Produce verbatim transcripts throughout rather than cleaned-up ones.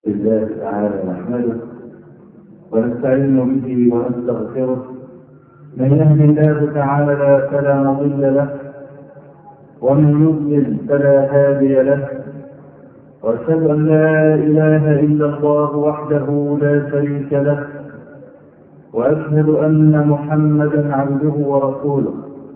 الله تعالى نحمده ونستعين به ونستغفره. من يهد الله تعالى فلا مضل له ومن يضلل فلا هادي له، واشهد ان لا اله الا الله وحده لا شريك له، واشهد ان محمدا عبده ورسوله.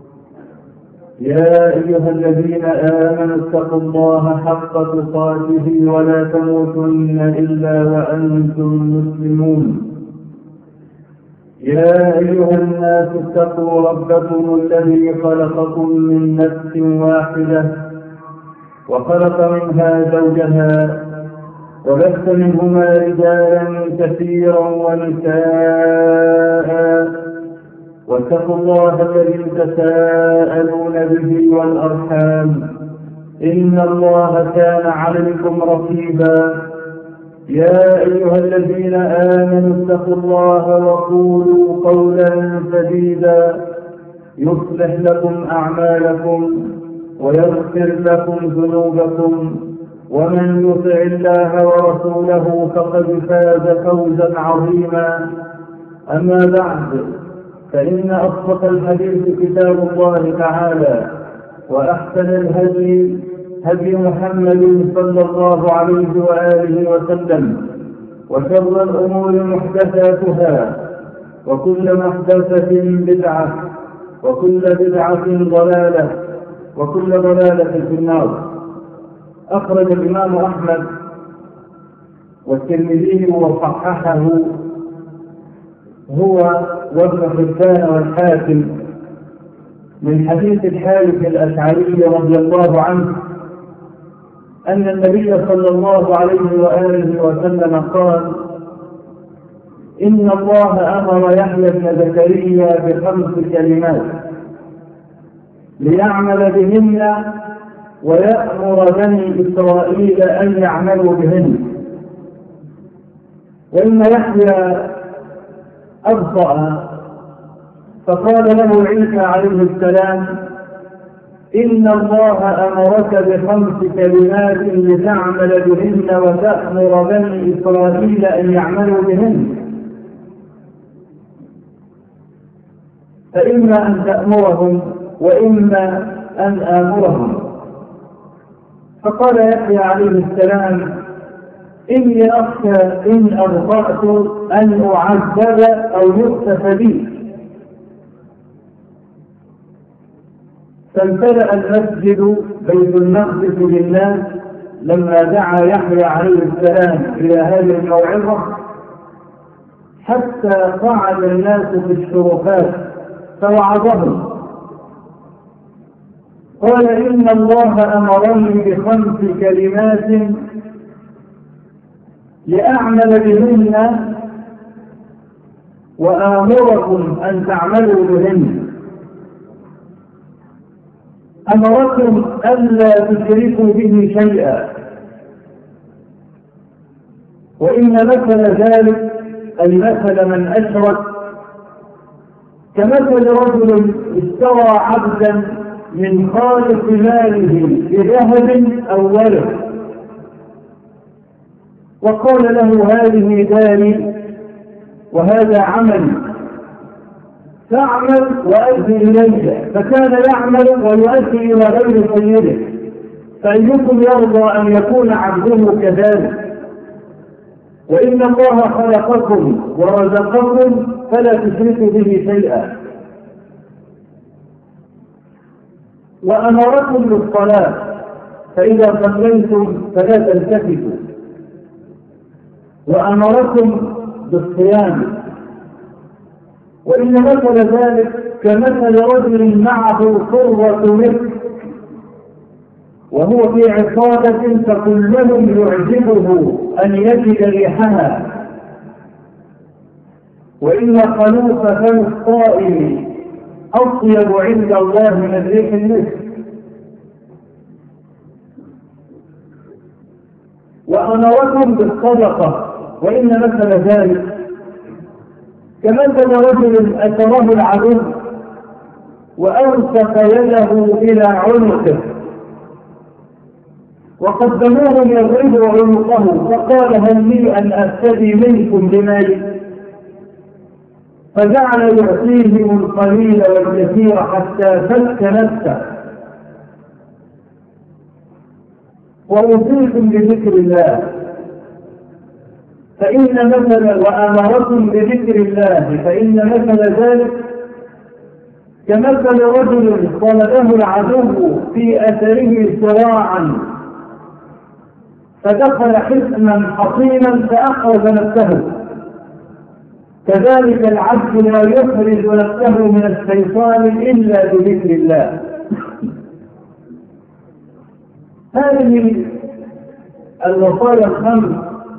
يا ايها الذين امنوا اتقوا الله حق تقاته ولا تموتن الا وانتم مسلمون. يا ايها الناس اتقوا ربكم الذي خلقكم من نفس واحده وخلق منها زوجها وبث منهما رجالا كثيرا ونساء، واتقوا الله الذي تساءلون به والارحام ان الله كان عليكم رقيبا. يا ايها الذين امنوا اتقوا الله وقولوا قولا سديدا يصلح لكم اعمالكم ويغفر لكم ذنوبكم، ومن يطع الله ورسوله فقد فاز فوزا عظيما. اما بعد، فان اصدق الحديث كتاب الله تعالى، واحسن الهدي هدي محمد صلى الله عليه واله وسلم، وشر الامور محدثاتها، وكل محدثه بدعه، وكل بدعه ضلاله، وكل ضلاله في النار. اخرج الامام احمد والترمذي وصححه هو وابن حبان والحاكم من حديث الحارث الاشعري رضي الله عنه ان النبي صلى الله عليه واله وسلم قال: ان الله امر يحيى بن زكريا بخمس كلمات ليعمل بهن ويأمر بني إسرائيل أن يعملوا بهن. وإن يحيى أبطأ فقال له عيسى عليه السلام: إن الله أمرك بخمس كلمات لتعمل بهن وتأمر بني إسرائيل أن يعملوا بهن، فإما أن تأمرهم وإما أن آمرهم. فقال يحيى عليه السلام: إني أخشى إن أبطأت أن أعذب أو يؤسف بي. فامتلأ المسجد بيت المقدس للناس لما دعا يحيى عليه السلام إلى هذه الموعظة، حتى قعد الناس في الشرفات فوعظهم. قال: إن الله أمرني بخمس كلمات لأعمل بهن وآمركم أن تعملوا بهن. أمركم ألا تشركوا به شيئا، وإن مثل ذلك أي مثل من أشرك كمثل رجل اشترى عبدا من خالق ماله بذهب أو ورق، وقال له: هذه داري وهذا عملي، فاعمل وأدي إلي. فكان يعمل ويؤدي إلى غير سيده، فأيكم يرضى أن يكون عبده كذلك؟ وإن الله خلقكم ورزقكم فلا تشركوا به شيئا. وأمركم بالصلاة فإذا صليتم فلا تلتفتوا، وأمركم بالصيام. وإن مثل ذلك كمثل رجل معه صرة مسك وهو في عصابة فكلهم يعجبه أن يجد ريحها، وإن خلوف فم الصائم أطيب عند الله من ريح المسك. وأمركم بالصدقة، وإن مثل ذلك كمثل رجل أسره العدو وأوثق يده إلى عنقه وقدموه يضرب عنقه فقال هل لي أن أفتدي منكم بمالي؟ فجعل يعطيهم القليل والكثير حتى فك نفسه. وأوصيكم بذكر الله فإن مثل وأمركم بذكر الله فإن مثل ذلك كمثل رجل طلبه العدو في أثره صراعا فدخل حصنا حصينا فأخرج نفسه، كذلك العبد لا يخرج نفسه من الشيطان إلا بذكر الله. هذه الوصايا الخمس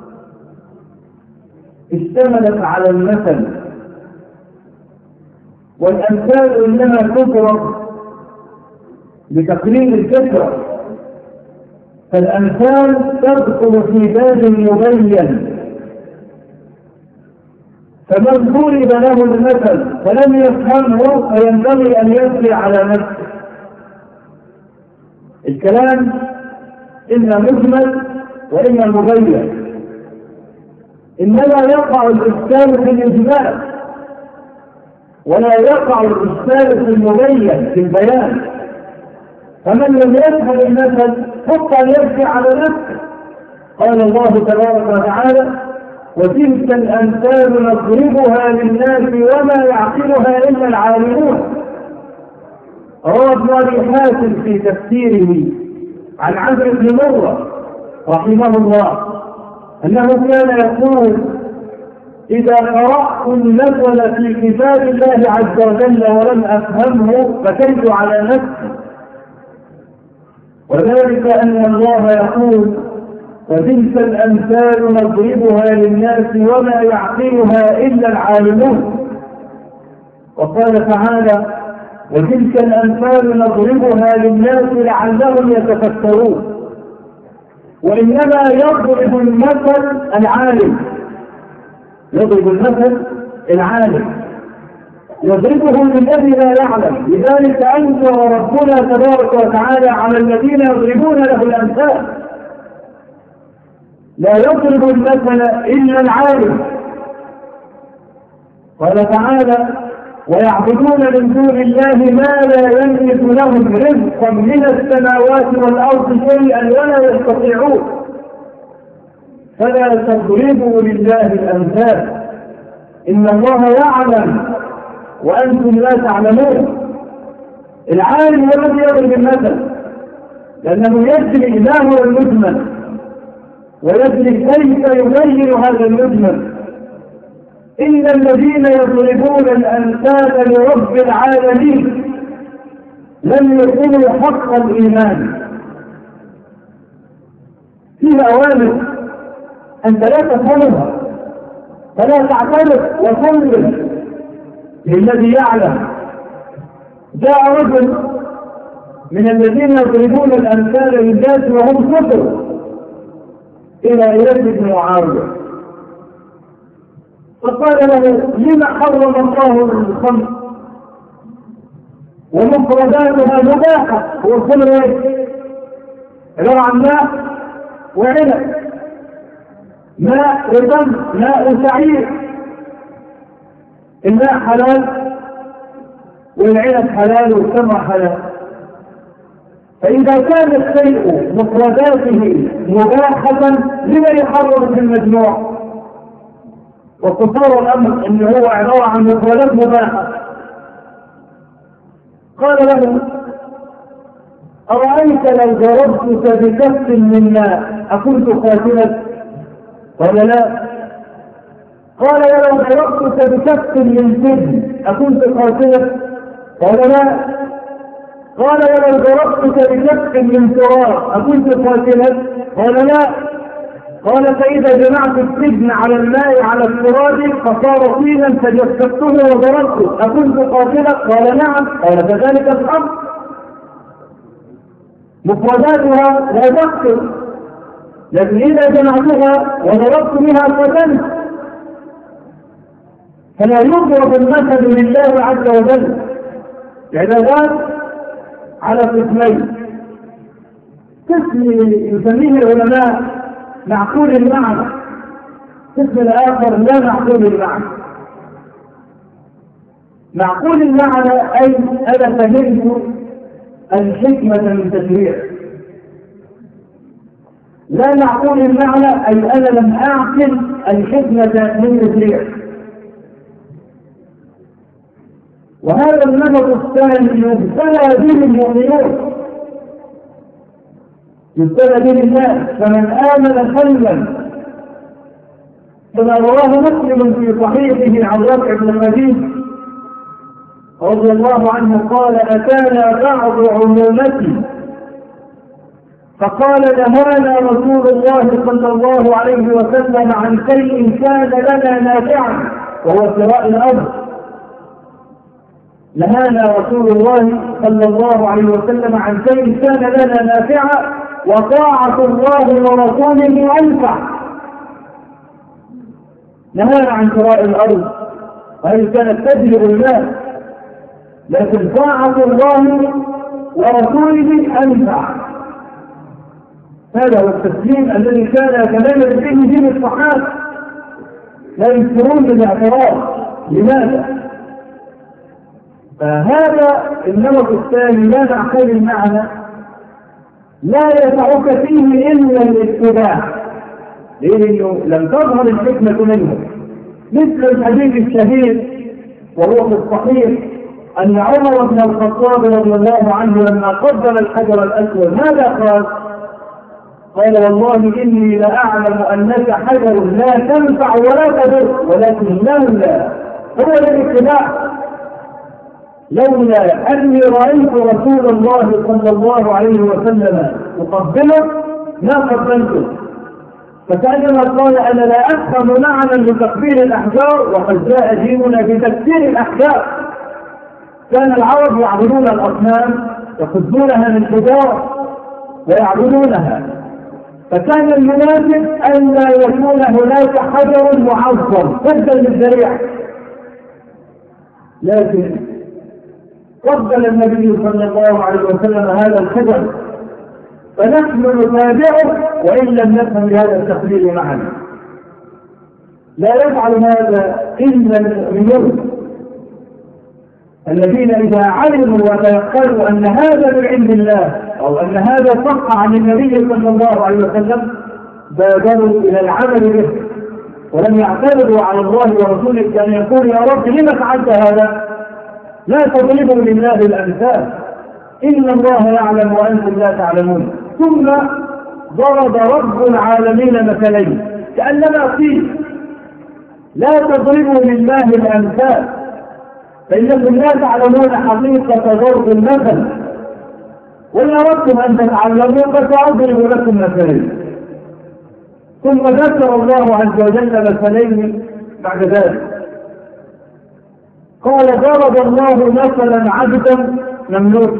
اشتملت على المثل، والأمثال إنما تضرب بتقليل الكثرة، فالأمثال تدخل في باب مبين، فمن ضرب له المثل فلم يفهمه فينبغي أن يسري على نفسه. الكلام إما مجمل وإما مبين، إنما يقع الإشكال في الإجمال ولا يقع الإشكال في المبين في البيان. فمن لم يفهم المثل حتى يرجع على نفسه. قال الله تبارك وتعالى وتلك الأمثال نضربها للناس وما يعقلها إلا العالمون. روى ابن أبي حاتم في تفسيره عن عمرو بن مرة رحمه الله أنه كان يقول إذا قرأت المثل في كتاب الله عز وجل ولم أفهمه بكيت على نفسي، وذلك أن الله يقول وتلك الأمثال نضربها للناس وما يعقلها إلا العالمون. وقال تعالى وتلك الأمثال نضربها للناس لعلهم يتفكرون. وإنما يضرب المثل العالم، يضرب المثل العالم يضربه للذي لا يعلم. لذلك أنزل ربنا تبارك وتعالى على الذين يضربون له الأمثال. لا يضرب المثل إلا العالم. قال تعالى ويعبدون من دون الله ما لا يملك لهم رزقا من السماوات والأرض شيئا ولا يستطيعون فلا تضربوا لله الأمثال إن الله يعلم وأنتم لا تعلمون. العالم هو الذي يضرب المثل لأنه يدري ما هو المجمل ويدري كيف يبين هذا المجمل. إن الذين يضربون الأمثال لرب العالمين لم يكونوا حق الإيمان. فيها أوامر أنت لا تفهمها فلا تعترف وصلي للذي يعلم. جاء رجل من الذين يضربون الأمثال للناس وهم كفر إلى يزيد بن معاوية فقال له لما حرم الله الخمر ومفرداتها مباحة؟ هو الخمر ايه؟ عبارة عن ماء وعنب، ماء رطب ماء سعير. الماء حلال والعنب حلال والتمر حلال. فإذا كان الشيء مفرداته مباحة لما يحرم في المجموع؟ وتصور الأمر أنه هو عبارة عن مفردات مباحة. قال له أرأيت لو ضربتك بكف من ماء أكنت قاتلا؟ قال لا. قال ولو ضربتك بكف من سجن أكنت قاتلا؟ قال لا. قال ولو ضربتك بكف من تراب أكنت قاتلا؟ قال لا. قال فإذا جمعت السجن على الماء على التراب فصار طينا فجسدته وضربته أكنت قاتلا؟ قال نعم. قال فذلك الأمر مفرداتها لا تقتل، لكن إذا جمعتها وضربت بها قتلت. فلا يضرب المثل لله عز وجل. العبادات على قسمين: قسم يسميه العلماء معقول المعنى، قسم الآخر لا معقول المعنى. معقول المعنى أي أنا فهمت الحكمة من تشريع. لا معقول المعنى أي أنا لم أعقل الحكمة من تشريع. وهذا النمط الثاني يبتلى به المؤمنون، يبتلى به الناس. فمن آمن خيرا، كما رواه مسلم في صحيحه عن رفع بن الخديج رضي الله عنه قال: أتانا بعض عمومتي فقال: نهانا رسول الله صلى الله عليه وسلم عن شيء كان لنا نافعا وهو شراء الأرض. نهانا رسول الله صلى الله عليه وسلم عن شيء كان لنا نافعا وطاعة الله ورسوله أنفع. نهانا عن شراء الأرض وهي كانت تجلب المال، لكن طاعة الله ورسوله أنفع. هذا هو التسليم الذي كان يتميز به دين الصحابة، لا ينكرون بالاعتراض. لماذا؟ فهذا النمط الثاني لا معقول المعنى لا يسعك فيه إلا الاتباع، لأنه لم تظهر الحكمة منه. مثل الحديث الشهير وهو في الصحيح أن عمر بن الخطاب رضي الله عنه لما قبل الحجر الأسود ماذا قال؟ قال: والله إني لأعلم أنك حجر لا تنفع ولا تضر، ولكن لولا هو الاتباع، لولا أني رأيت رسول الله صلى الله عليه وسلم يقبله ما قبلته. فكأنما قال: أنا لا أفهم معنى لتقبيل الأحجار وقد جاء ديننا بتكسير الأحجار. كان العرب يعبدون الأصنام يقبلونها من حجارة ويعبدونها، فكان المناسب أن لا يكون هناك حجر معظم سدا للذريعة. لكن قبل النبي صلى الله عليه وسلم هذا الحجر، فنحن نتابعه وإن لم نفهم بهذا التقرير معنا. لا يفعل هذا إلا المؤمنون الذين إذا علموا وتيقنوا أن هذا من عند الله أو أن هذا صح عن النبي صلى الله عليه وسلم بادروا إلى العمل به، ولم يعترضوا على الله ورسوله كان يقول: يا رب لما فعلت هذا؟ لا تضربوا لله الأمثال، إن الله يعلم وأنتم لا تعلمون. ثم ضرب رب العالمين مثلين كأنما قيل: لا تضربوا لله الأمثال فإنكم لا تعلمون حقيقة ضرب المثل، وإن أردتم أن تتعلموا فسأضرب لكم مثلين. ثم ذكر الله عز وجل مثلين بعد ذلك، قال: ضرب الله مثلا عبدا مملوك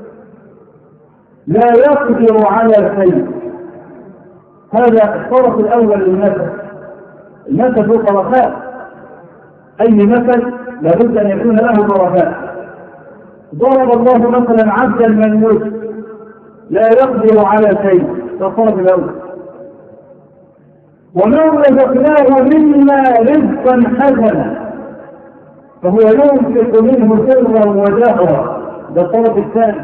لا يقدر على شيء. هذا الطرف الأول للمثل. المثل له طرفات، أي مثل لابد أن يكون له طرفات. ضرب الله مثلا عبدا مملوك لا يقدر على شيء، ده الطرف الأول. ومن رزقناه منا رزقا حسنا فهو ينفق منه سرا وجهرا، ده الطرف الثاني.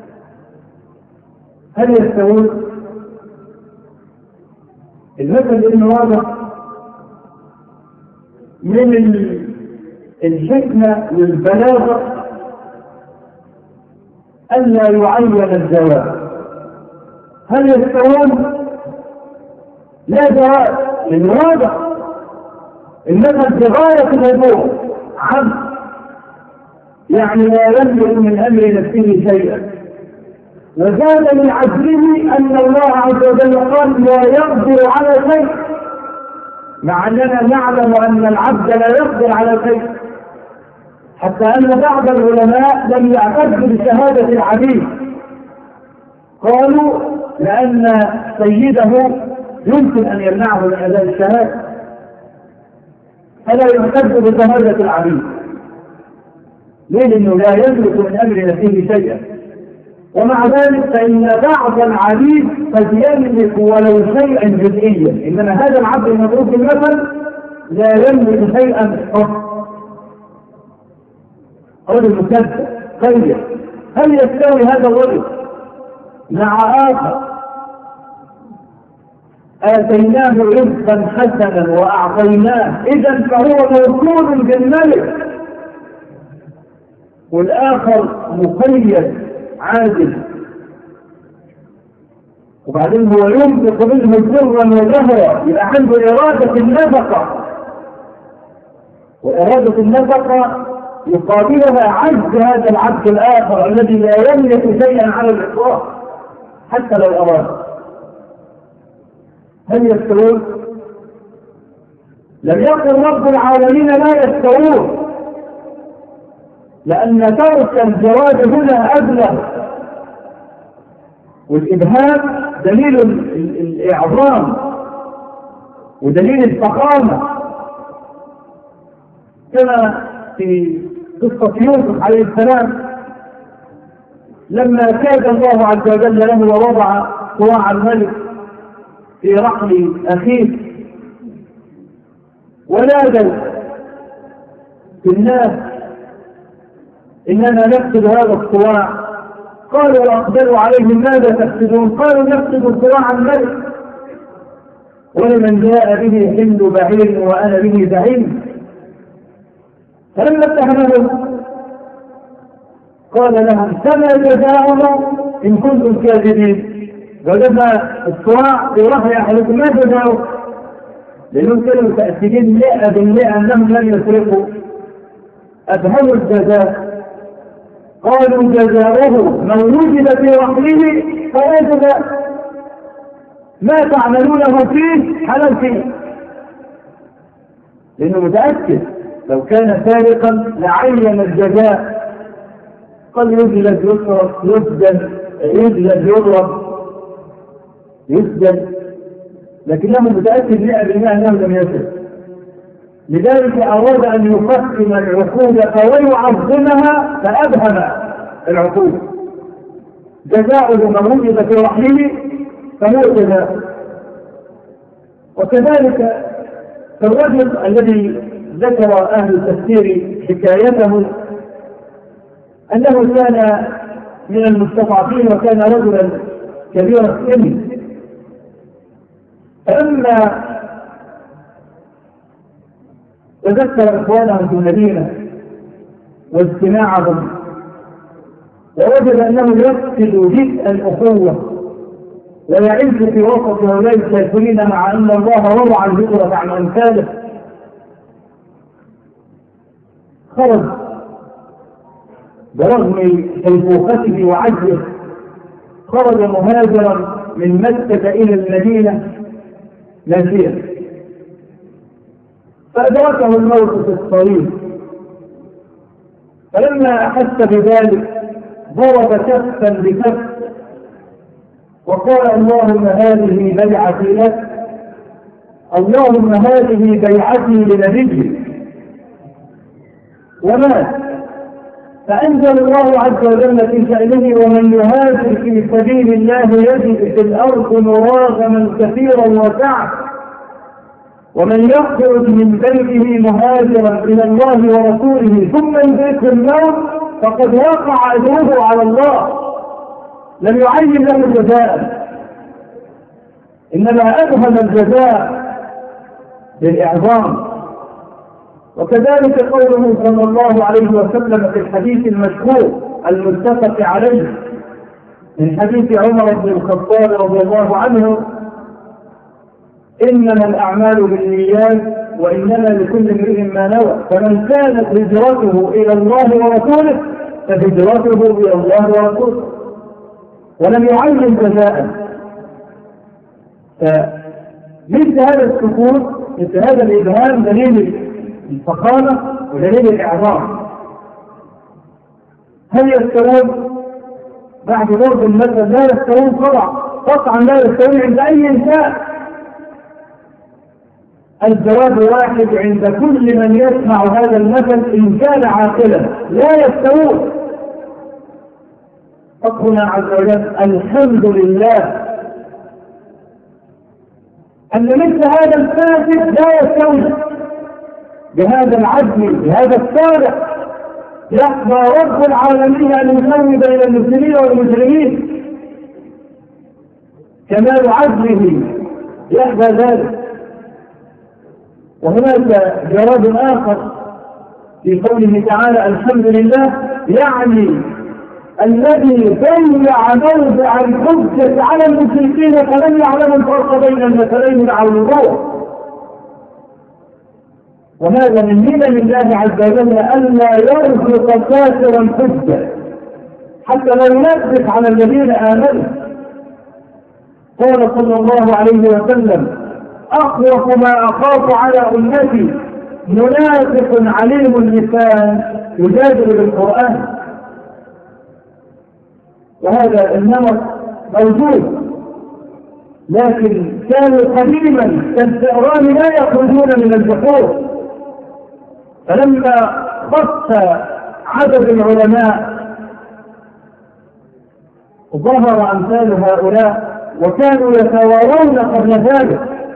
هل يستوون؟ المثل انه واضح من الحكمة والبلاغة ألا يعين الجواب. هل يستوون؟ لا جواب، لأنه واضح. المثل بغاية الوضوح عبد يعني لا يملك من أمر نفسه شيئا، وزاد من عجله أن الله عز وجل قال: لا يقدر على شيء، مع أننا نعلم أن العبد لا يقدر على شيء، حتى أن بعض العلماء لم يعتدوا بشهادة العبيد، قالوا لأن سيده يمكن أن يمنعه من أداء الشهادة، فلا يعتد بشهادة العبيد. ليه؟ لأنه لا يملك من أمر نفسه شيئا. ومع ذلك فإن بعض العبيد قد يملك ولو شيئا جزئيا، إنما هذا العبد المضروب بالمثل لا يملك شيئا قط. رجل مكذب طيب، هل يستوي هذا الرجل مع آخر آتيناه رزقا حسنا وأعطيناه إذا فهو موصول بالملك، والآخر مقيد عاجز وبعدين هو ينفق منه سرا وجهرا، يبقى عنده إرادة النفقة، وإرادة النفقة يقابلها عجز هذا العبد الآخر الذي لا يملك شيئا على الإطلاق حتى لو أراد. هل يستوون؟ لم يقل رب العالمين لا يستوون، لأن ترك الجواب هنا أبلغ، والإبهام دليل الإعظام ودليل الفخامة، كما في قصة يوسف عليه السلام لما كاد الله عز وجل له ووضع صواع الملك في رحل أخيه ونادوا في الناس إننا نفسد هذا الصواع، قالوا وأقبلوا عليهم ماذا تفسدون؟ قالوا نفسد صواع الملك ولمن جاء به حمل بعير وأنا به زعيم. فلما اتهمهم قال لهم فما جزاؤه إن كنتم كاذبين؟ وجدنا الصواع في رحل أحدكم ما جزاؤه؟ لأنهم كانوا متأكدين مئة بالمئة أنهم لم يسرقوا. أبهموا الجزاء، قالوا جزاؤه من وجد في رحله فلا جزاء، ما تعملونه فيه حلال فيه، لأنه متأكد لو كان سارقا لعين الجزاء، قال يجلد يصرف يسجن يجلد يضرب يسجن، لكنه متأكد مئة بالمئة أنه لم يسرق. لذلك أراد أن يقسم العقوبة ويعظمها فأبهم العقوبة. جزاؤه من وجد في رحله فهو جزاء. وكذلك الرجل الذي ذكر أهل التفسير حكايته أنه كان من المستضعفين وكان رجلا كبير السن، فلما تذكر إخوانهم في المدينة واجتماعهم ووجد أنه يفقد جزء الأخوة ويعز في وسط هؤلاء الكافرين مع أن الله وضع الهجرة عن أمثاله، خرج برغم شيخوخته وعجزه، خرج مهاجرا من مكة إلى المدينة ناسيا، فأدركه الموت في الطريق، فلما أحس بذلك ضرب كفا بكف وقال اللهم هذه بيعتي لك، اللهم هذه بيعتي لنبيك، ومات. فأنزل الله عز وجل في شأنه ومن يهاجر في سبيل الله يجد في الأرض مراغما كثيرا وسعة، ومن يخرج من بيته مهاجرا إلى الله ورسوله ثم يدركه الموت فقد وقع أجره على الله، لم يعين له جزاء، إنما أبهم الجزاء بالإعظام. وكذلك قوله صلى الله عليه وسلم في الحديث المشهور المتفق عليه من حديث عمر بن الخطاب رضي الله عنه إنما الأعمال بالنيات وإنما لكل امرئ ما نوى، فمن كانت هجرته إلى الله ورسوله فهجرته إلى الله ورسوله، ولم يعين جزاء. فمثل هذا السكوت مثل هذا الإبهام دليل الفخامة ودليل الإعظام. هل يستوون؟ بعد ضرب المثل لا يستوون طبعا، قطعا لا يستوون عند أي إنسان. الجواب واحد عند كل من يسمع هذا المثل إن كان عاقلا، لا يستوون. ربنا عز وجل الحمد لله أن مثل هذا الفاسد لا يستوجب بهذا العدل بهذا الصالح يقضى رب العالمين أن يسوي بين المسلمين والمجرمين كمال عدله يحظى ذلك. وهناك جواب آخر في قوله تعالى الحمد لله، يعني الذي ضيع موضع الحجة على المشركين فلم يعلموا الفرق بين المثلين مع الوضوح. وهذا من منن الله عز وجل ألا يرزق كافرا حجة حتى لا ينبه على الذين آمنوا. قال صلى الله عليه وسلم أخوف ما أخاف على أمتي منافق عليم اللسان يجادل بالقرآن. وهذا النمط موجود، لكن كانوا قديما كالفئران لا يخرجون من البحور. فلما خص عدد العلماء ظهر أمثال هؤلاء وكانوا يتوارون قبل ذلك.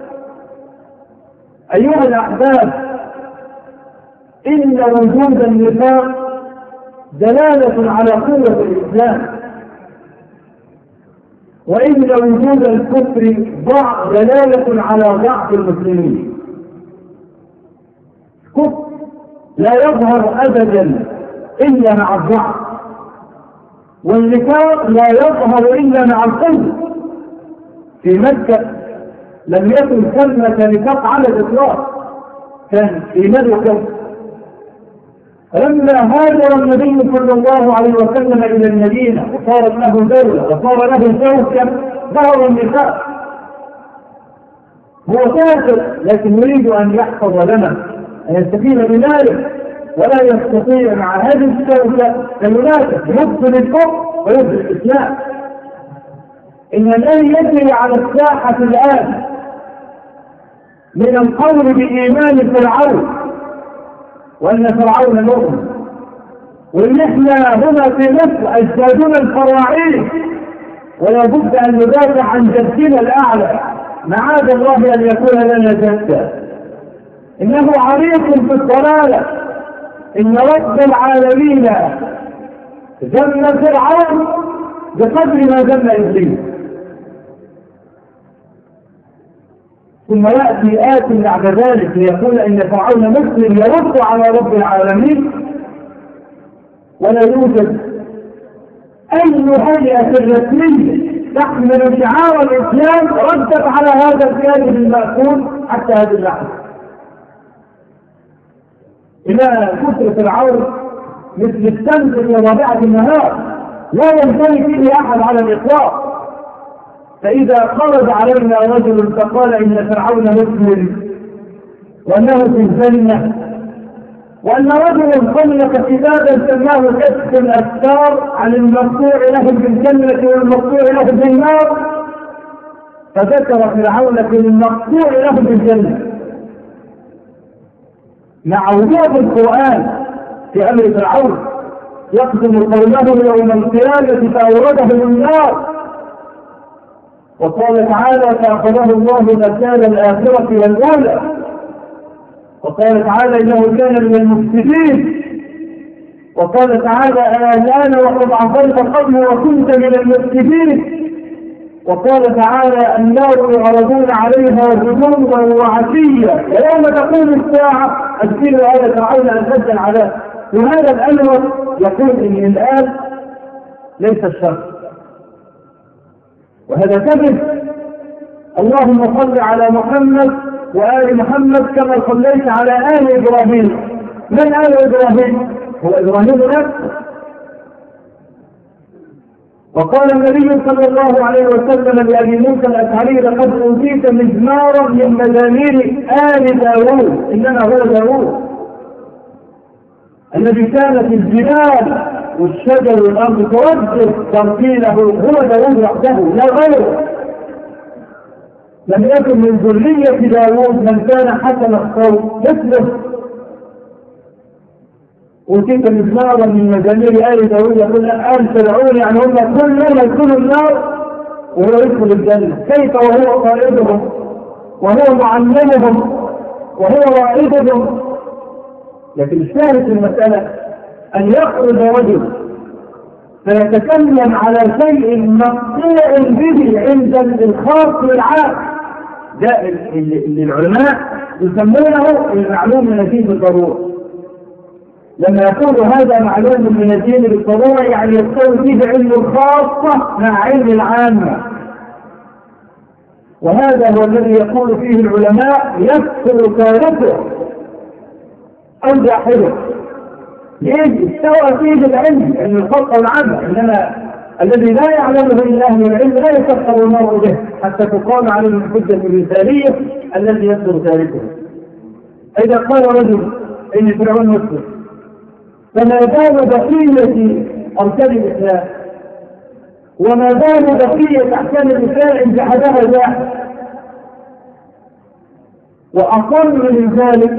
أيها الأحباب، إن وجود النفاق دلالة على قوة الإسلام، وإن وجود الكفر ضعف دلالة على ضعف المسلمين. الكفر لا يظهر أبدا إلا مع الضعف، والنفاق لا يظهر إلا مع القوة. في مكة لم يكن ثمة نفاق على الإطلاق، كان إيمان وكفر. لما هاجر النبي صلى الله عليه وسلم إلى المدينة وصارت له دولة وصار له شوكة ظهر النفاق. هو كافر لكن يريد أن يحفظ لنا أن يستفيد بذلك، ولا يستطيع مع هذه الشوكة المنافق يبطل الكفر ويبطل الإسلام. إن الذي يجري على الساحة الآن من القول بإيمان فرعون وأن فرعون مؤمن، ونحن هنا في مصر أجدادنا الفراعين ولا بد أن ندافع عن جدنا الأعلى، معاذ الله أن يكون لنا جدا. إنه عريق في الضلالة. إن رب العالمين ذم فرعون بقدر ما ذم إبليس. ثم يأتي آت بعد ذلك ليقول إن فرعون مسلم يرد على رب العالمين، ولا يوجد أي هيئة رسمية تحمل شعار الإسلام ردت على هذا الكاذب المأكول حتى هذه اللحظة. إلى كثر فرعون مثل الشمس في رابعة النهار لا ينتهي فيه أحد على الإطلاق. فإذا خرج علينا رجل فقال إن فرعون مسلم وأنه في الجنة، وأن رجلا خلق كتابا سماه كشف الأستار عن المقطوع له بالجنة والمقطوع له بالنار، فذكر فرعون في المقطوع له بالجنة مع وجود القرآن في أمر فرعون يقدم قومه يوم القيامة فأورده النار. وقال تعالى فأخذه الله نكال الآخرة والأولى. وقال تعالى إنه كان من المفسدين. وقال تعالى الآن وقد عصيت قبل وكنت من المفسدين. وقال تعالى النار يعرضون عليها غدوا وعشيا ويوم تقوم الساعة أدخلوا آل فرعون أشد العذاب. وهذا الأمر يقول إن الآن ليس الشر، وهذا كذب. اللهم صل على محمد وآل محمد كما صليت على آل إبراهيم. من آل إبراهيم؟ هو إبراهيم نفسه. وقال النبي صلى الله عليه وسلم لأبي موسى الأشعري لقد أوتيت مزمارا من مزامير آل داوود، إنما هو داوود الذي كان في الجبال والشجر والأرض توجه ترتيله، هو داوود وحده لا غيره. لم يكن من ذرية داوود من كان حسن الصوت مثله. وتلك مزمارا من مزامير آل داوود يقول آل تدعون، يعني هم كل يوم يدخلوا النار وهو يدخل الجنة. كيف وهو قائدهم وهو معلمهم وهو رائدهم؟ لكن الشاهد في المسألة أن يخرج رجل فيتكلم على شيء مقطوع به عند الخاص والعام، ده اللي العلماء يسمونه المعلوم من الدين بالضرورة. لما يقول هذا معلوم من الدين بالضرورة يعني يستوي فيه علم الخاصة مع علم العامة، وهذا هو الذي يقول فيه العلماء يكثر تاركه أو جاحده. ليه؟ استوى فيه العلم علم الخاصة والعامة، إنما الذي لا يعلمه إلا أهل العلم لا يكفر المرء به حتى تقام عليه الحجة الرسالية الذي يكثر تاركه. إذا قال رجل إن فرعون مسلم، فما بال بقية أركان الإسلام وما بال بقية أحكام الإسلام إن جحدها جاحد؟ وأقل من ذلك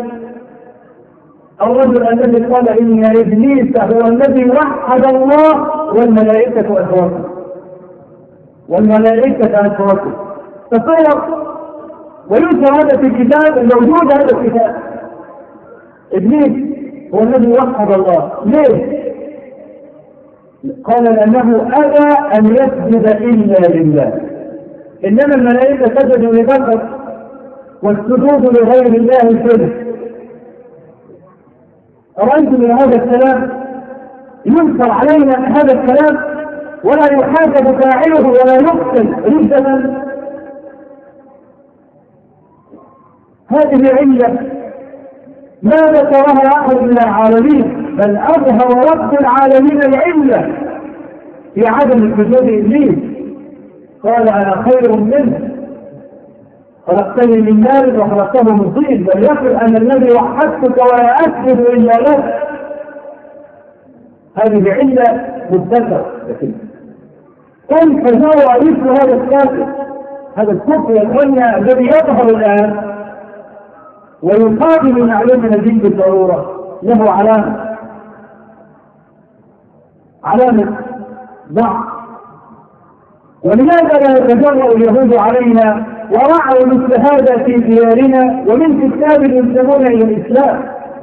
الرجل الذي قال إن إبليس هو الذي وحد الله والملائكة أشركوا والملائكة أشركوا. تصور ويذكر هذا في الكتاب، الموجود هذا الكتاب. إبليس هو الذي وحد الله. ليه؟ قال لأنه أبى أن يسجد إلا لله، إنما الملائكة سجدوا لبشر والسجود لغير الله شرك. أرأيتم من هذا الكلام ينكر علينا هذا الكلام ولا يحاسب فاعله ولا يقتل ردة؟ هذه علة ما ذكرها أحد من العالمين، بل أظهر رب العالمين العلة في عدم السجود إبليس. قال أنا خير منه خلقتني من نار وخلقته من طين، بل يقول أن الذي وحدتك ولا أسجد إلا لك. هذه علة مدكرة. لكن كيف نرى مثل هذا الكافر، هذا الكفر والغنى الذي يظهر الآن ويقابل معلوم من الدين بالضرورة له علامة علامة ضعف؟ ولماذا لا يتجرأ اليهود علينا ورعوا مثل هذا في ديارنا ومن كتاب ينسبون إلى الإسلام؟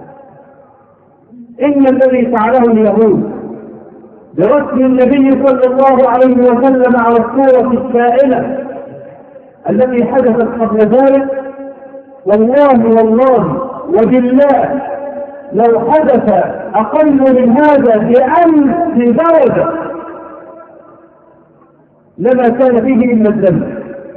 إن الذي فعله اليهود برسم النبي صلى الله عليه وسلم على الصورة السائلة التي حدثت قبل ذلك، والله والله وبالله لو حدث أقل من هذا بألف درجة لما كان فيه إلا الذنب.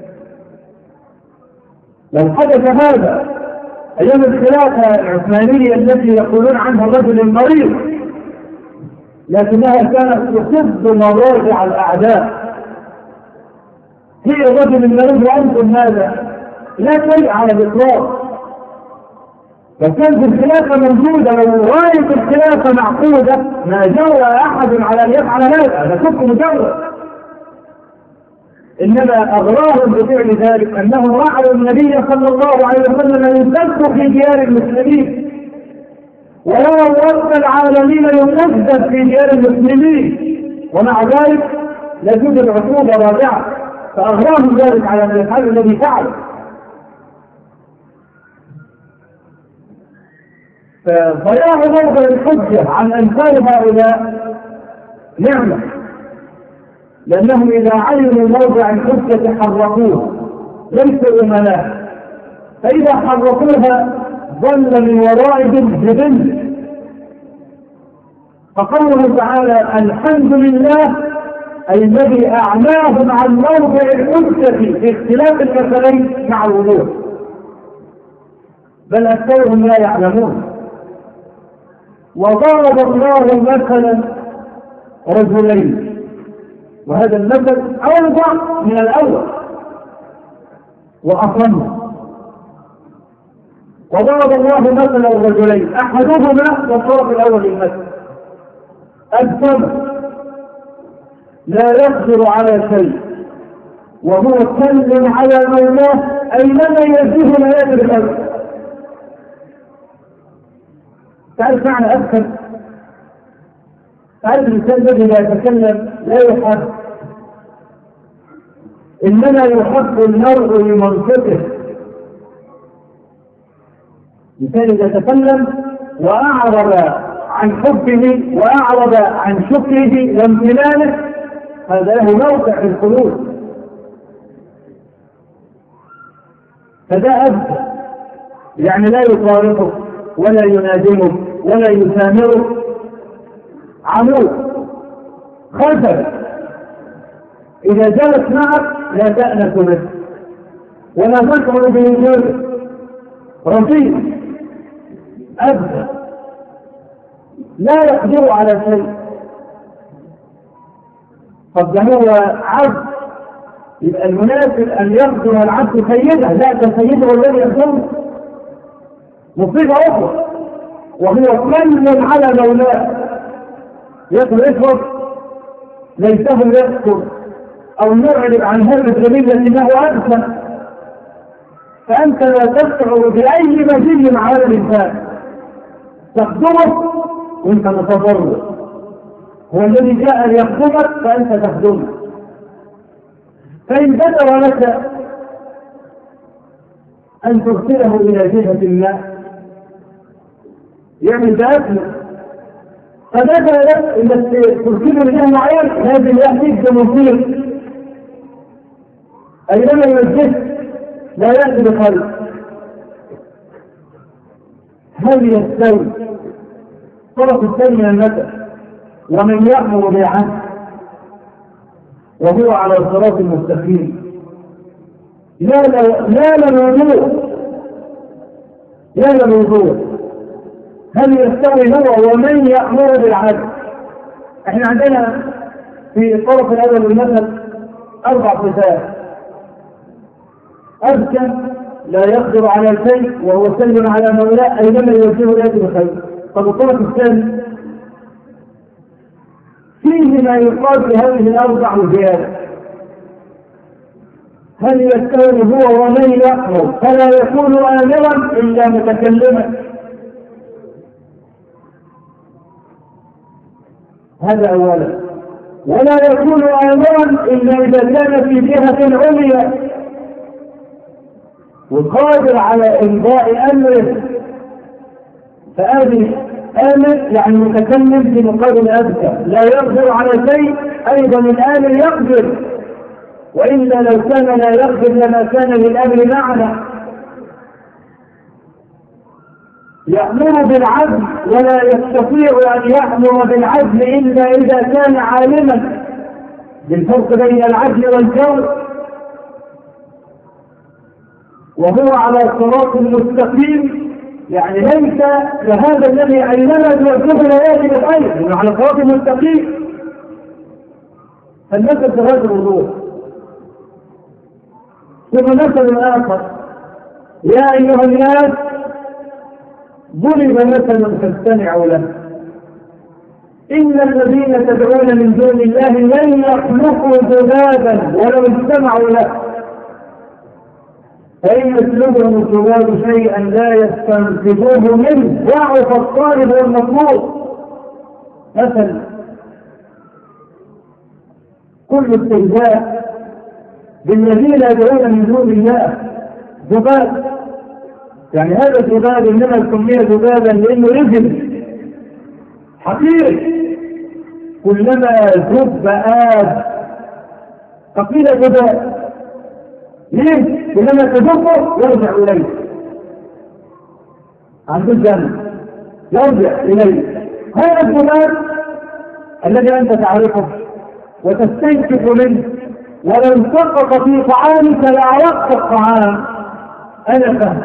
لو حدث هذا أيام الخلافة العثمانية التي يقولون عنها الرجل المريض، لكنها كانت تصد مراجع الأعداء. هي الرجل المريض وأنتم هذا لا شيء على الإطلاق. فكانت الخلافة موجودة، لو راية الخلافة معقودة ما جرى أحد على أن يفعل هذا، هذا كفر مجرد. إنما أغراهم بفعل ذلك أنهم رعوا النبي صلى الله عليه وسلم ينسب في ديار المسلمين، ورأوا رب العالمين ينسب في ديار المسلمين، ومع ذلك لا توجد عقوبة رادعة، فأغراهم ذلك على الحال الذي فعل. فضياع موضع الحجة عن أمثال هؤلاء نعمة، لأنهم إذا علموا موضع الحجة حرقوه، ليسوا أمناء، فإذا حرقوها ظل من ورائهم جبن. فقوله تعالى الحمد لله أي الذي أعماهم عن موضع الحجة في اختلاف المثلين مع الوضوح، بل أكثرهم لا يعلمون. وضرب الله مثلا رجلين، وهذا المثل أوضح من الأول وأصم. وضرب الله مثلا الرجلين أحدهما والطرف الأول المثل أبصر لا يقدر على شيء وهو كل على مولاه أينما يجده لا يدري الأرض. تعرف معنى أبصر؟ هذا الإنسان الذي لا يتكلم لا يحب، إنما يحب المرء لمنطقه. الإنسان إذا تكلم وأعرض عن حبه وأعرض عن شكره وامتنانه هذا له موقع في القلوب، فده أبدا يعني لا يطارقه ولا ينادمه ولا يسامره، عمود خلفه إذا جلس معك لا تأنس به ولا تشعر بوجوده، رصيد أبدا لا يقدر على شيء. طب هو عبد، يبقى المناسب أن يخدم العبد سيده، لا سيده الذي يخدمه. مصيبة أخرى وهو من على مولاه، يقول اشرب ليته يذكر أو يعرض عن هذا الجميل لأنه أنسى، فأنت لا تشعر بأي مزيد مع هذا الإنسان، تخدمه وأنت متضرر. هو الذي جاء ليخدمك فأنت تخدمه. فإن بدر لك أن ترسله إلى جهة ما يعني بأكله، فبدر لك أنك ترسله لجهة معين هذه يأتيك بمصير، أيضا يوجهك لا يأتي بخير. هل يستوي طرف الثاني من المثل ومن يأمر بالعدل وهو على الصراط المستقيم؟ لا لا للوضوء لا للوضوء هل يستوي هو ومن يأمر بالعدل؟ احنا عندنا في الطرف الأول المثل أربع صفات: أذكى لا يقدر على شيء وهو سلم على مولاه أينما يوجهه يأتي بخير. طب الطرف الثاني فيه ما يقال بهذه الأربع وزيادة: هل يستوي هو ومن يأمر فلا يكون آمرا إلا متكلما؟ هذا أولا. ولا يكون آمرا إلا إذا كان في جهة عليا وقادر على إمضاء أمره، فآمر آمر يعني متكلم في مقابل أذكى لا يقدر على شيء. أيضا الآمر يقدر، وإلا لو كان لا يقدر لما كان للأمر معنى. يأمر بالعدل ولا يستطيع أن يأمر بالعدل إلا إذا كان عالما بالفرق بين العدل والجور، وهو على الصراط المستقيم. يعني ليس لهذا الذي أينما توجهه لا يأتي بخير، لأنه على الصراط المستقيم. فالمثل في هذا الوضوح. ثم مثل آخر: يا أيها الناس ضرب مثل فاستمعوا له، إن الذين تدعون من دون الله لن يخلقوا ذبابا ولو استمعوا له، فإن يسلبهم الذباب شيئا لا يستنقذوه منه، ضعف الطالب والمطلوب. مثل كل استهزاء بالذين يدعون من دون الله ذباب، يعني هذا الذباب إنما سمي ذبابا لأنه رجل حقير، كلما ذب آب فقيل ذباب. ليه؟ كلما تذبه يرجع إليه عند الجنة، يرجع إليه. هذا الذباب الذي أنت تعرفه وتستنكف منه، ولو سقط في طعامك لعرقت الطعام. أنا فهم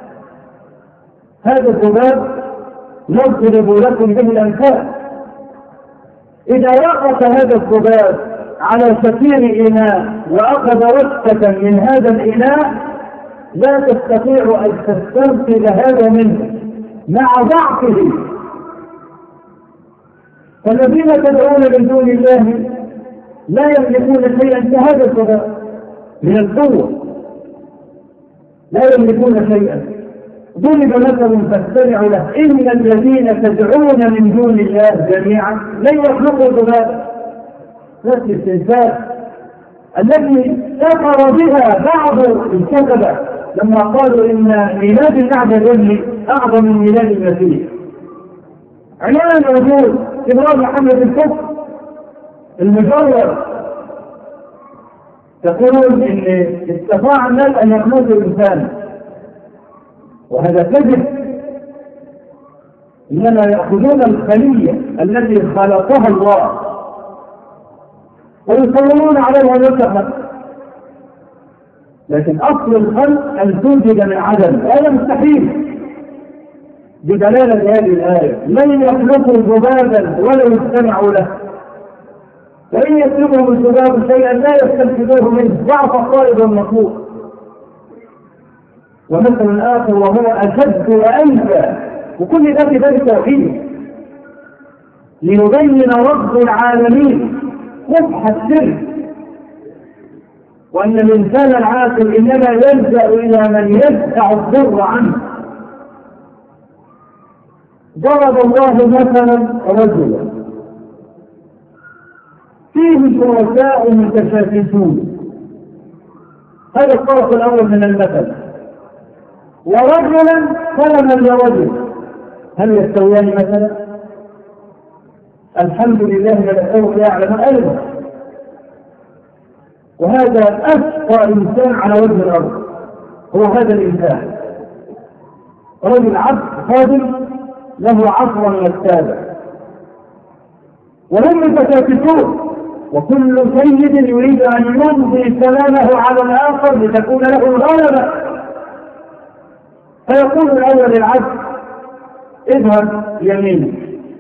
هذا الذباب يضرب لكم به الأنفاس. إذا وقف هذا الذباب على سفير إناء وأخذ رشفة من هذا الإناء لا تستطيع أن تستنقذ هذا منه مع ضعفه. فالذين تدعون من دون الله لا يملكون شيئا كهذا الذباب من القوة، لا يملكون شيئا. ضرب مثل فاستمعوا له إن الذين تدعون من دون الله جميعا لن يخلقوا ذبابا. نفس الاستنساخ الذي كفر بها بعض الكتبة لما قالوا إن ميلاد النعجة الأمي أعظم من ميلاد المسيح. عنوان موجود إبراهيم محمد الكفر المجرد تقولون إن استطاع الناس أن يخلقوا الإنسان، وهذا كذب. إنما يأخذون الخلية التي خلقها الله ويصورون عليها نسخا، لكن أصل الخلق أن توجد من عدم، هذا مستحيل بدلالة هذه الآية. لن يخلقوا ذبابا ولا يستمعوا له، وإن يطلبهم الذباب شيئا لا يستنفذوه منه، ضعف الطالب المطلوب. ومثل آخر وهو أشد وأنفى، وكل ده في باب التوحيد ليبين رب العالمين قبح السر، وأن الإنسان العاقل إنما يلجأ إلى من يدفع الضر عنه. ضرب الله مثلا رجلا فيه شركاء متشاكسون، هذا الطرف الأول من المثل، ورجلا سلما لرجل، هل يستويان مثلا؟ الحمد لله الذي يعلم أيضا. وهذا أشقى إنسان على وجه الأرض هو هذا الإنسان، رجل عبد خادم له عصرا يتابع، وهم متشاكسون، وكل سيد يريد أن يمضي سلامه على الآخر لتكون له الغلبة. فيقول الأول للعبد اذهب يمينك،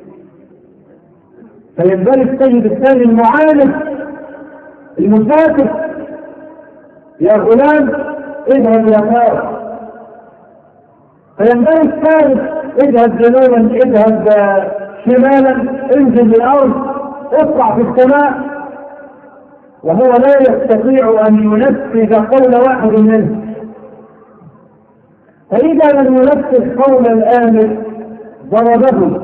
فينبغي السيد الثاني المعاند المسافر يا غلام اذهب يسارك، فينبغي الثالث اذهب جنوبا اذهب شمالا انزل للأرض اطلع في السماء، وهو لا يستطيع أن ينفذ قول واحد منه. فإذا لم ينفذ قول الآمر ضربه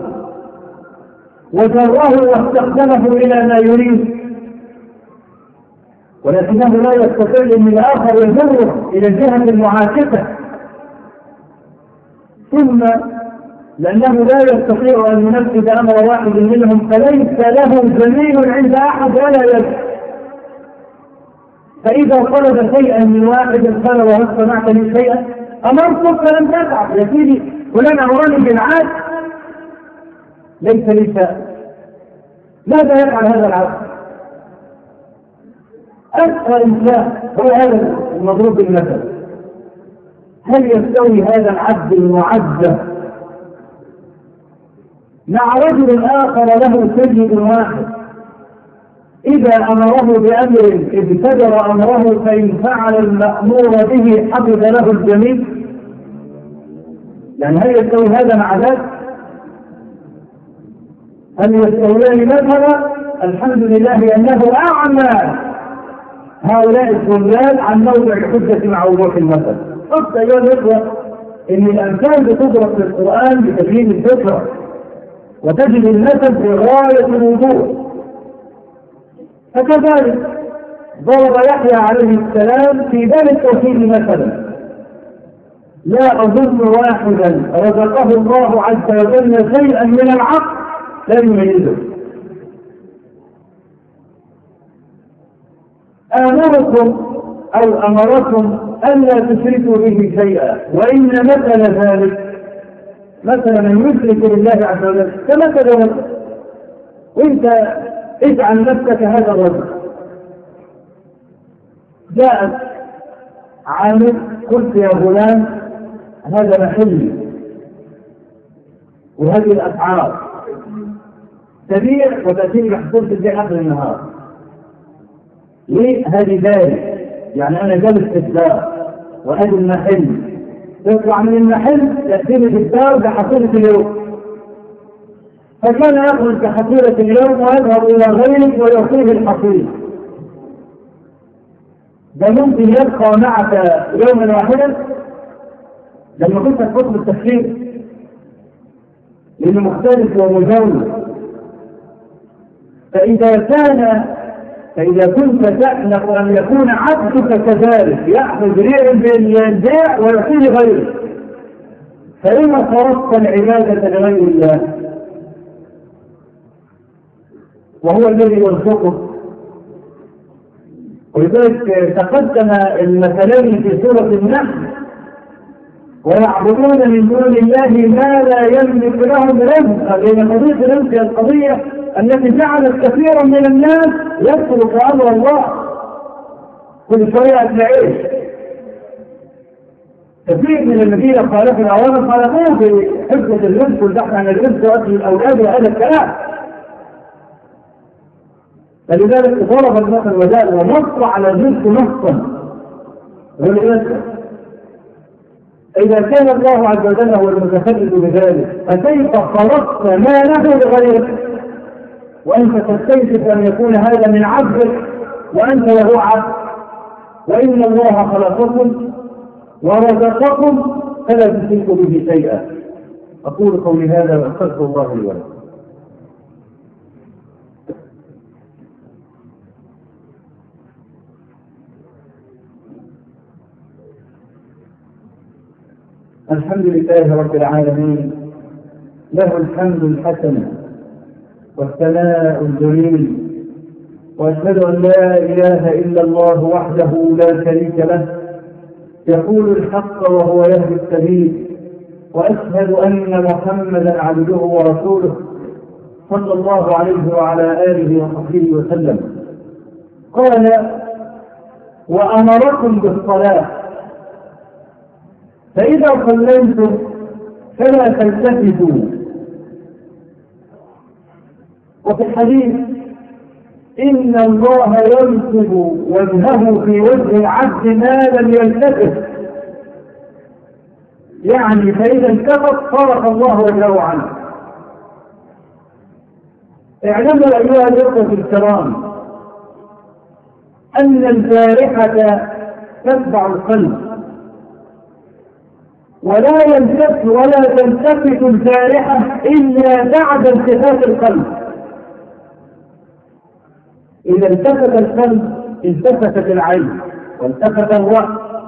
وجره واستخدمه إلى ما يريد، ولكنه لا يستطيع أن الآخر يجره إلى الجهة المعاكسة. ثم لأنه لا يستطيع أن ينفذ أمر واحد منهم فليس له زميل عند أحد ولا يد. فإذا طلب شيئا من واحد قال وهل صنعت لي شيئا أمرتك فلم تفعل، يا سيدي فلان أمرني بالعاد ليس لي شيء، ماذا يفعل هذا العبد؟ أسأل إنسان هو هذا المضروب بالمثل. هل يستوي هذا العبد المعذب مع رجل آخر له سيد واحد إذا أمره بأمر ابتدر أمره فإن فعل المأمور به حفظ له الجميل؟ يعني هل يستوي هذا مع ذاك؟ هل يستويان مثلا؟ الحمد لله أنه أعمى هؤلاء الظلال عن موضع الحجة مع وضوح المثل. قلت أيها الإخوة إن الأمثال بتضرب في القرآن بتبيين الفكرة، وتجد المثل في غاية الوضوح. فكذلك ضرب يحيى عليه السلام في باب التوحيد مثلا: لا أظن واحدا رزقه الله عز وجل شيئا من العقل لا يميزه. آمركم أو أمركم ألا تشركوا به شيئا، وإن مثل ذلك مثلا من يشرك بالله عز وجل كمثل، وانت اجعل نفسك هذا الرجل. جاءت عامل قلت يا غلام هذا محلي وهذه الأسعار تبيع وتأتيني بحصول تبيع آخر النهار. ليه؟ هذه داري، يعني أنا جالس في الدار وهذه المحل، تطلع من المحل تأتيني في الدار بحصولة اليوم. فكان يأخذ بحصولة اليوم ويذهب إلى غيرك ويعطيه الحصيل. ده ممكن يبقى معك يوما واحدا؟ لما كنت حكم التفسير لأنه مختلف ومجاور. فإذا كان فإذا كنت تألف أن يكون عبدك كذلك يأخذ بالبيع ويعطيه غيره، فلما صرفت العبادة لغير الله وهو الذي يرزقه؟ ولذلك تقدم المثلين في سورة النحل: ويعبدون من دون الله ما لا يملك لهم رزقا. لأن قضية الرزق القضية التي جعلت كثيرا من الناس يترك أمر الله، كل شوية هتلاقيه كثير من الذين خالفوا الأوامر خالفوه في حفظ الرزق والبحث عن الرزق وأكل الأولاد وهذا الكلام. فلذلك ضرب المثل وجاء ونص على الرزق نصا. ولذلك إذا كان الله عز وجل هو المتفرد بذلك، فكيف خلقت ما له لغيرك وأنت تستيقظ أن يكون هذا من عبدك وأنت له عبد؟ وإن الله خلقكم ورزقكم فلا تشركوا به شيئا. أقول قولي هذا وأستغفر الله لي ولكم. الحمد لله رب العالمين، له الحمد الحسن والثناء الجميل، وأشهد أن لا إله إلا الله وحده لا شريك له يقول الحق وهو يهدي السبيل، وأشهد أن محمدا عبده ورسوله صلى الله عليه وعلى آله وصحبه وسلم. قال: وأمركم بالصلاة فإذا صليتم فلا تلتفتوا. وفي الحديث: إن الله ينصب وجهه في وجه العبد ما لم يلتفت، يعني فإذا التفت صرف الله وجهه عنه. اعلموا أيها الأخوة الكرام أن الجارحة تتبع القلب، ولا يلتفت ولا تلتفت الجارحة إلا بعد التفات القلب. إذا التفت القلب التفتت العين والتفت الرأس،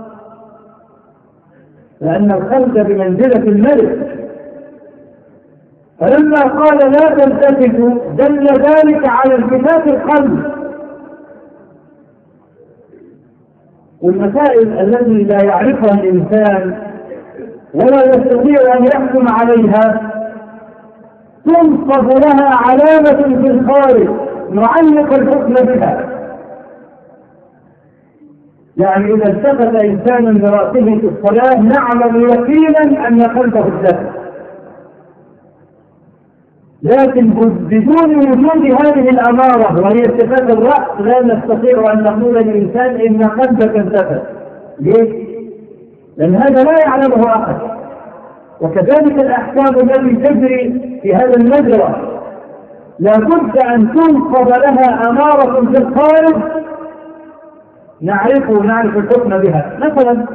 لأن القلب بمنزلة الملك. فلما قال لا تلتفتوا دل ذلك على التفات القلب. والمسائل التي لا يعرفها الإنسان ولا يستطيع أن يحكم عليها تنصب لها علامة في الخارج نعلق الحكم بها. يعني إذا التفت إنسان برأسه في الصلاة نعلم يقينا أن قلبه التفت، لكن بدون وجود هذه الأمارة وهي التفات الرأس لا نستطيع أن نقول للإنسان إن قلبك التفت. ليه؟ لأن هذا لا يعلمه أحد. وكذلك الأحكام التي تجري في هذا المجرى لا بد أن تنصب لها أمارة في الخارج نعرف نعرف الحكم بها. مثلا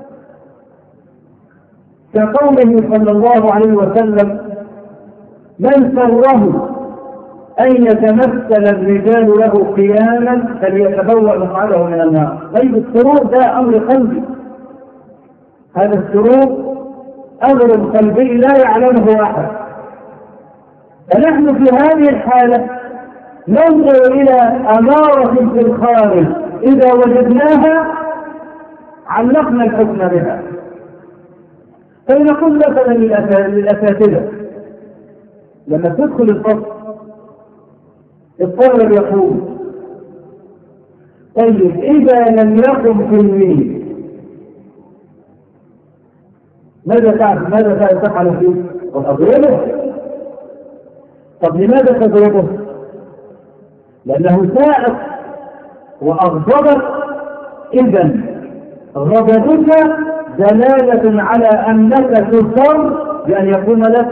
كقوله صلى الله عليه وسلم: من سره أن يتمثل الرجال له قياما فليتبوأ مقعده من النار. طيب السرور ده أمر قلبي، هذا السرور أمر قلبي لا يعلمه أحد. فنحن في هذه الحالة ننظر إلى أمارة في الخارج إذا وجدناها علقنا الحكم بها. فلنقول مثلا للأساتذة لما تدخل الفصل الطالب يقول: طيب إذا لم يقم تلميذ ماذا تعرف ماذا تفعل فيه؟ وتضربه. طب لماذا تضربه؟ لأنه سائق وأغضبك. إذن غضبك دلالة على أنك تضطر بأن يكون لك.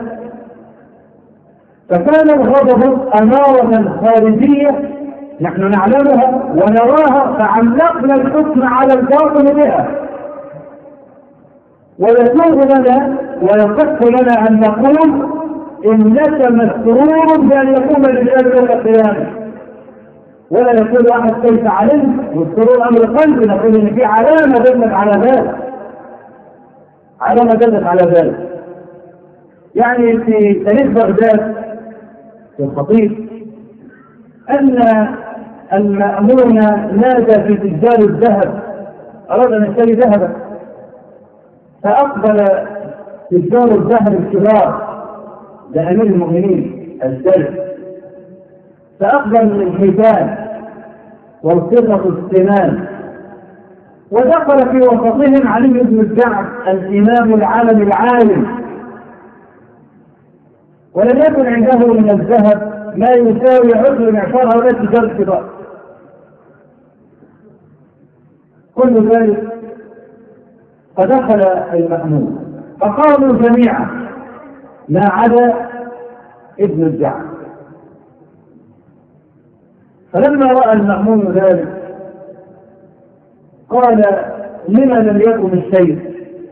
فكان الغضب أمارة خارجية نحن نعلمها ونراها، فعلقنا الحكم على الباطن بها. ويسوغ لنا ويصح لنا أن نقول إنك مسرور بأن يقوم الرجال يوم القيامة، ولا يقول أحد كيف علمت والسرور أمر قلبي، نقول إن في علامة دلت على ذلك، علامة دلت على ذلك. يعني في تاريخ بغداد في الخطيب أن المأمون نادى في تجار الذهب، أراد أن يشتري ذهبا، فأقبل تجار الذهب الكبار لأمير المؤمنين السيد، فأقبل من الحيتان والقطط السمان، ودخل في وسطهم علي بن الجعد الإمام العالم العالم، ولم يكن عنده من الذهب ما يساوي عشر معشار هؤلاء التجار الكبار. كل ذلك فدخل المأمون فقالوا جميعا ما عدا ابن الجعد. فلما رأى المأمون ذلك قال لما لم يكن الشيء؟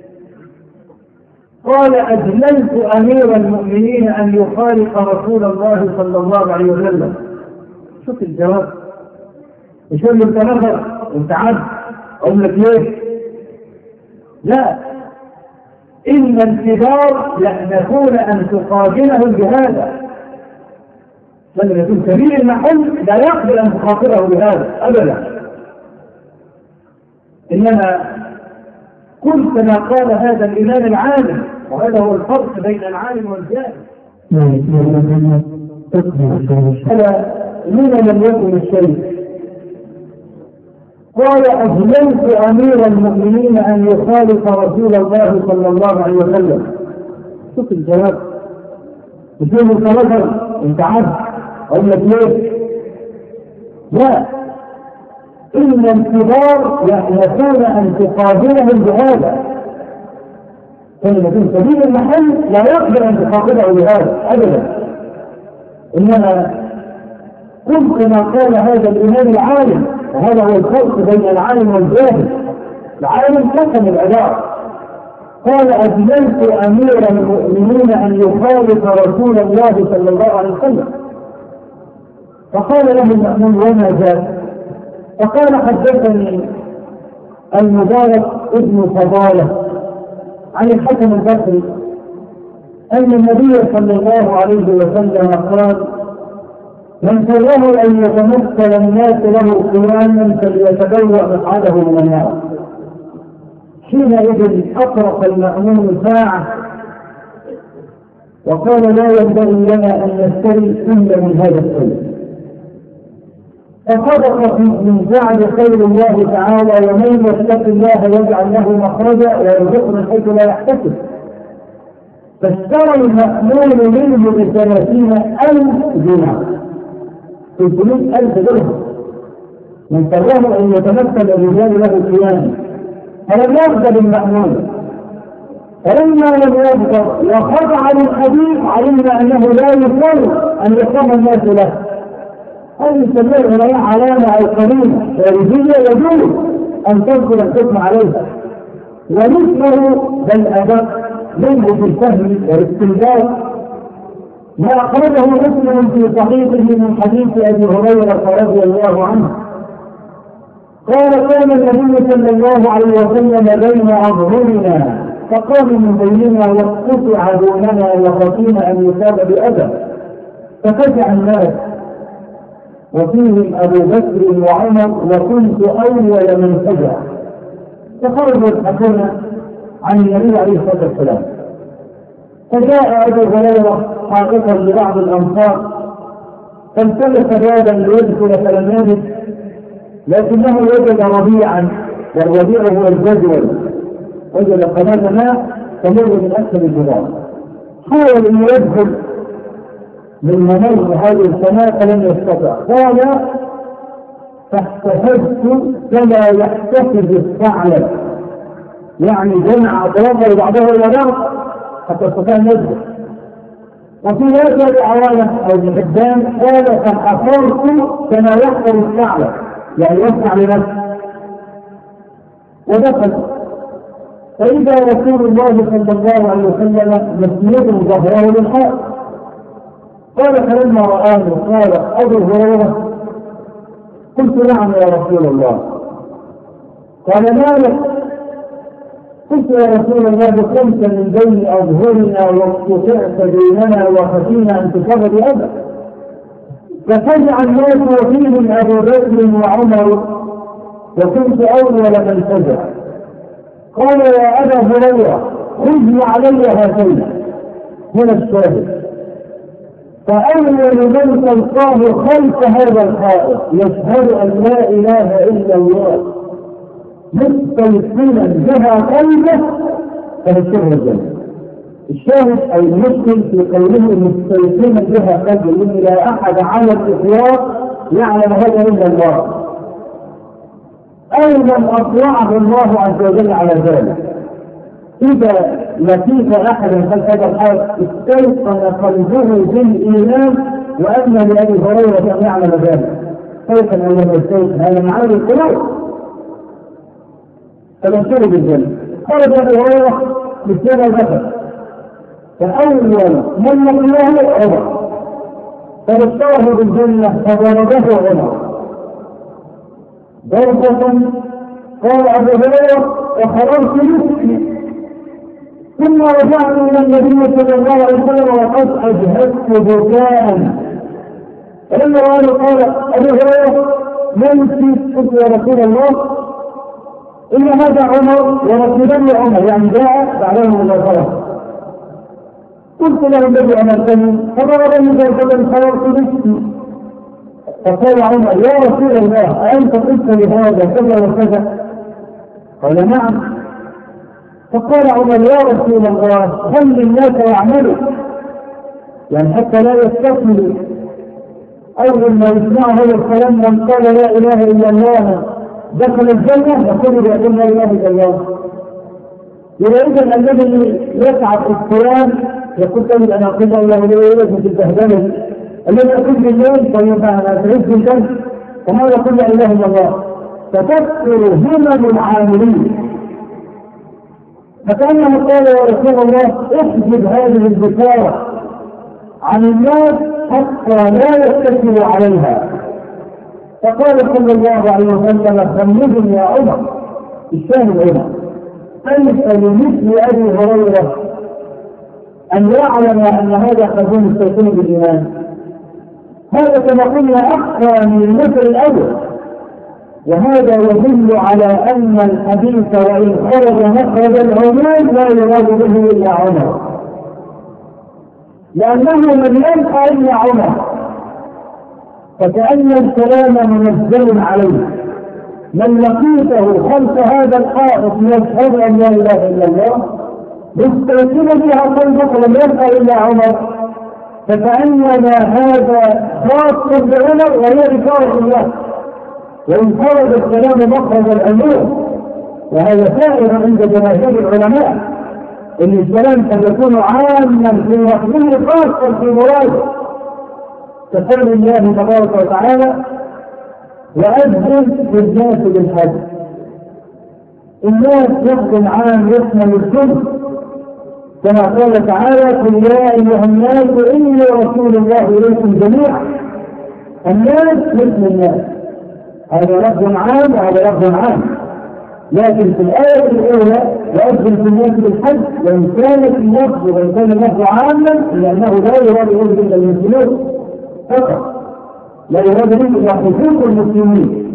قال أجللت أمير المؤمنين أن يخالف رسول الله صلى الله عليه وسلم. شوف الجواب، مش اللي انت نظر وانت عبد اقول لك ليه؟ لا، إن الكبار يحدثون أن تقابلهم بهذا، لما يكون كبير المحل لا يقبل أن تخاطره بهذا أبدا، إنما كل كما قال هذا الإمام العالم، وهذا هو الفرق بين العالم والجاهل. هذا لما لم يكن الشيء؟ قال أجللت أمير المؤمنين أن يخالف رسول الله صلى الله عليه وسلم. شوف الجواب، بتقول انت نظر انت عبد اقول لك ليه؟ لا، إن الكبار يحلفون أن تقابلهم بهذا، فلما يكون كبير المحل لا يقبل أن تقابله بهذا أبدا، إنما كل كما قال هذا الإمام العالم، وهذا هو الفرق بين العالم والجاهل. العالم قسم العبارة، قال أجللت أمير المؤمنين أن يخالف رسول الله صلى الله عليه وسلم. فقال له المأمون وما ذاك؟ فقال حدثني المبارك ابن فضالة عن الحسن البصري أن النبي صلى الله عليه وسلم قال من سره أن يتمثل الناس له قياما فليتبوأ مقعده من النار. حينئذ أطرق المأمون ساعة وقال لا ينبغي لنا أن نشتري إلا من هذا الشيء. فصدق من جعل خير الله تعالى ومن يتق الله يجعل له مخرجا ويرزقه من حيث لا يحتسب. فاشترى المأمون منه بثلاثين ألف دينار، ثلاثمائة ألف درهم، من سره أن يتمثل الرجال له قياما، فلم يقبل المأمون. فلما لم يقبل وخضع للحديث علمنا أنه لا يصير أن يقوم الناس له. هذه يسميه العلماء علامة أو قرينة خارجية يجوز أن تذكر الحكم عليها، ومثله بل أدق منه في الفهم والاستنباط ما أخرجه مسلم في صحيحه من حديث أبي هريرة رضي الله عنه قال كان النبي صلى الله عليه وسلم بين أظهرنا فقام من بيننا وقطع دوننا وخشينا أن يصاب بأذى ففزع الناس وفيهم أبو بكر وعمر وكنت أول من فزع. فخرجوا يبحثون عن النبي عليه الصلاة والسلام، فجاء أبو هريرة حاققا لبعض الأنصار فالتمس بابا ليدخل فلم يجد، لكنه وجد ربيعا، والربيع هو الجدول، وجد قناة ماء تمر من أسفل الجبال، حاول أن يدخل من ممر هذه القناة فلم يستطع. قال فاحتفظت كما يحتفظ الثعلب، يعني جمع أطرافه بعضها إلى بعض حتى يستطيع أن يدخل. وفي هذا عوالة أو ابن حبان قال فحفرت كما يحفر الثعلب، يعني يصنع لنفسه، ودخل. فإذا رسول الله صلى الله عليه وسلم مسند ظهره للحائط. قال فلما رآني قال أبو هريرة؟ قلت نعم يا رسول الله. قال مالك؟ قلت يا رسول الله كنت من بين أظهرنا واقتطعت بيننا وخشينا أن تصاب بأذى. ففزع الناس وفيهم أبو بكر وعمر وكنت أول من فزع. قال يا أبا هريرة خذ علي هاتين. هنا الشاهد. فأول من تلقاه خلف هذا الحائط يشهد أن لا إله إلا الله مستيقنا بها قلبه فبشره الجنة. الشاهد أو المشكل في قوله مستيقنا بها قلبه، لأن لا أحد على الإطلاق يعلم هذا إلا الله، أو من أطلعه الله عز وجل على ذلك. إذا لقيت أحدا خلف هذا الحائط استيقن قلبه بالإيمان وأن لأبي هريرة أن يعلم ذلك. كيف أن لم يستيقن؟ هذا معاني القلوب. فبشره بالجنة. قال أبو هريرة مثل البشر، فأول من لقيه عمر فبشره بالجنة فضربه عمر ضربة. قال أبو هريرة وخرجت نفسي، ثم رجعت إلى النبي صلى الله عليه وسلم وقد أجهدت بكاء. فلما رأى قال أبو هريرة من نسيت؟ قلت يا رسول الله إن هذا عمر ورسولني عمر، يعني جاء بعدهم مباشرة. قلت له الذي أمرتني فضربني ضربة خرجت نفسي. فقال عمر يا رسول الله أأنت قلت لهذا كذا وكذا؟ قال نعم. فقال عمر يا رسول الله خل الناس يعملوا، يعني حتى لا يستكملوا. أول ما يسمع هذا الكلام من قال لا إله إلا الله دخل الجنة يقول بأن لا إله إلا الله. إذا الذي يسعى في الصيام يقول تجد أنا أقول الله لا إله في البهدلة، الذي يقول بالليل طيب أنا أتعيش بالجنة وما يقول لا إله إلا الله. فتكثر همم العاملين. فكأنه قال يا رسول الله احجب هذه البشارة عن الناس حتى لا يتكلوا عليها. فقال صلى الله عليه وسلم خمدني يا عمر. الشاهد هنا كيف لمثل أبي هريرة أن يعلم أن هذا قد مستيقن بالإيمان؟ هذا كما قلنا أخفى من المثل الأول، وهذا يدل على أن الحديث وإن خرج مخرج العموم لا يراد به إلا عمر، لأنه من يلقى إلا عمر فكأن الكلام منزل عليه. من لقيته خلف هذا الحائط يشهد أن لا إله إلا الله مستيقن بها قلبه لم يلقى إلا عمر، فكأنما هذا خاص بعمر وهي بشارة الله. وإن خرج الكلام مخرج العموم، وهذا سائر عند جماهير العلماء، إن الكلام قد يكون عاما في مفهوم خاصا في مراده، كقول الله تبارك وتعالى وأذن للناس بالحج. الناس لفظ عام يشمل الكل، كما قال تعالى قل يا أيها الناس إني رسول الله إليكم جميعا. الناس مثل الناس، هذا لفظ عام وهذا لفظ عام، لكن في الآية الأولى يؤذن في الناس بالحج، وإن كانت اللفظ وإن كان اللفظ عاما لأنه لا يراد به إلا المسلمين فقط، لا يراد به إلا حقوق المسلمين.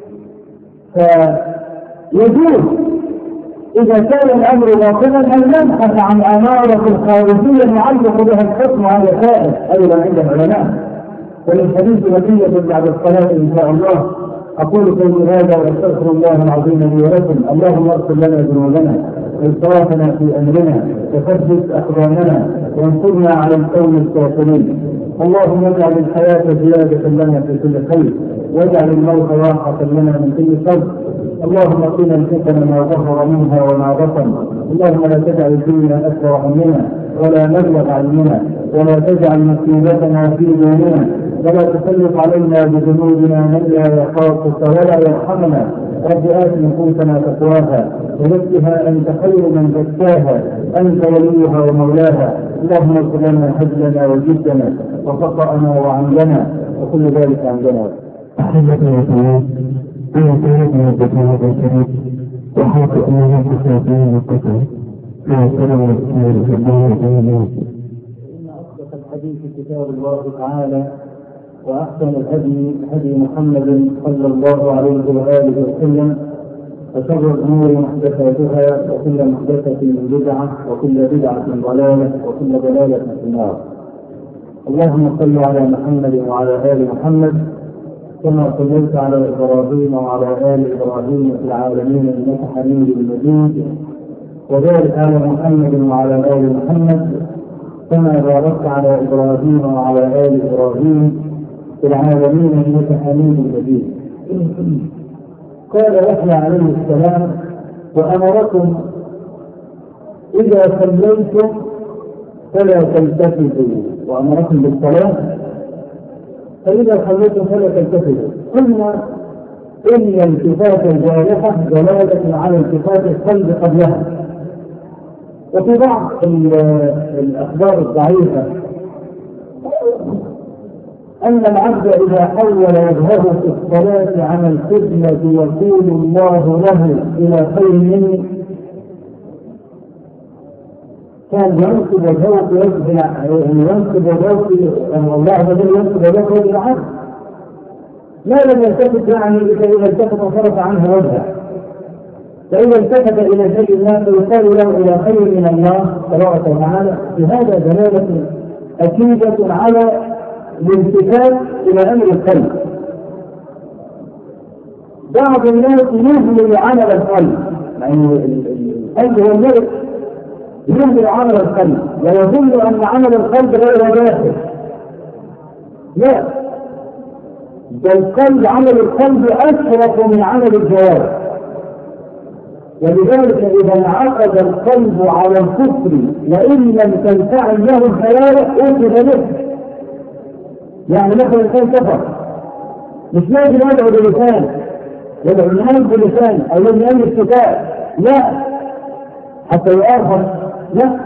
فيجوز إذا كان الأمر باطلا أن نبحث عن أمارة الخارجية نعلق بها الحكم على سائر أيضا عند العلماء. وللحديث بقية بعد الصلاة إن شاء الله. أقول قولي هذا وأستغفر الله العظيم لي ولكم. اللهم اغفر لنا ذنوبنا وإسرافنا في أمرنا وثبت أقدامنا وانصرنا على القوم الكافرين. اللهم اجعل الحياة زيادة لنا في كل خير، واجعل الموت راحة لنا من كل شر. اللهم قنا الفتن ما ظهر منها وما بطن. اللهم لا تجعل الدنيا أكبر همنا ولا مبلغ علمنا، ولا تجعل مصيبتنا في ديننا، ولا تسلط علينا بذنوبنا من لا يخافك ولا يرحمنا. رب آت نفوسنا تقواها وزكها أنت خير من زكاها أنت وليها ومولاها. اللهم اغفر لنا هزلنا وجدنا وخطأنا وعمدنا وكل ذلك عندنا. أحبتنا وطلاب أنا سيد من الدكتور الشريف وحاط أنه تساعدين القطع مع السلام عليكم ورحمة الله. إن أصدق الحديث كتاب الله تعالى وأحسن الهدي هدي محمد صلى الله عليه وآله وسلم وشر الأمور محدثاتها وكل محدثة بدعة وكل بدعة ضلالة وكل ضلالة في النار. اللهم صل على محمد وعلى آل محمد كما صليت على إبراهيم وعلى آل إبراهيم في العالمين إنك حميد مجيد، وبارك على محمد وعلى آل محمد كما باركت على إبراهيم وعلى آل إبراهيم في العالمين إنك حميد مجيد. قال يحيى عليه السلام: وأمركم إذا صليتم فلا تلتفتوا، وأمركم بالصلاة فإذا صليتم فلا تلتفتوا. قلنا إن التفات الجارحة دلالة على التفات القلب قبلها. وفي بعض الأخبار الضعيفة أن العبد إذا حول وجهه في الصلاة عن القبلة يقول الله له إلى خير مني، كان ينصب وجهه في وجه ينصب وجهه الله عز وجل ينصب وجهه في العبد، ما لم يلتفت يعني إذا التفت صرف عنه وجهه، فإذا التفت إلى شيء ما فيقال له إلى خير من الله تبارك وتعالى. بهذا دلالة أكيدة على الالتفات إلى أمر القلب. بعض الناس يهمل عمل القلب، يعني القلب هو الملك، يهمل عمل القلب ويظن أن عمل القلب غير داخل. لا، بل القلب عمل القلب أشرف من عمل الجوارح، ولذلك إذا انعقد القلب على الكفر وإن لم تنفعل له الجوارح أوجب له. يعني مثلا الإنسان كفر مش لازم يدعو بلسان، يدعو الناس بلسان أو لازم يعمل الكتاب، لا، حتى يؤخر، لا.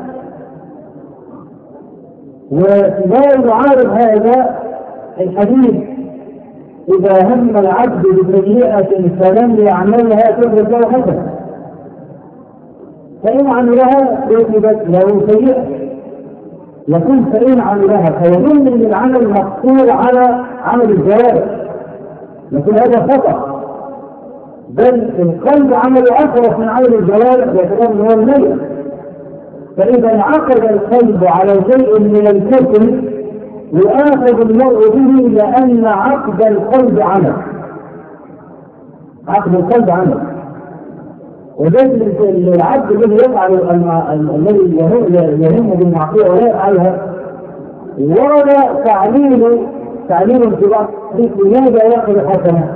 ولا يعارض هذا الحديث: إذا هم العبد بسيئة فلم يعملها تدرك له حسنة، فإن عملها كتبت له سيئة. يكون فإن عملها فيظن أن العمل مقصور على عمل الجوارح، لكن هذا خطأ، بل القلب عمل أشرف من عمل الجوارح باعتبار هو الميت. فإذا انعقد القلب على شيء من الكفر يؤاخذ المرء به، لأن عقد القلب عمل، عقد القلب عمل. وذلك العبد الذي يفعل الذي يهم بالمعصية ولا يفعلها ولا تعليل تعليل في بعض لماذا يأخذ حسنة؟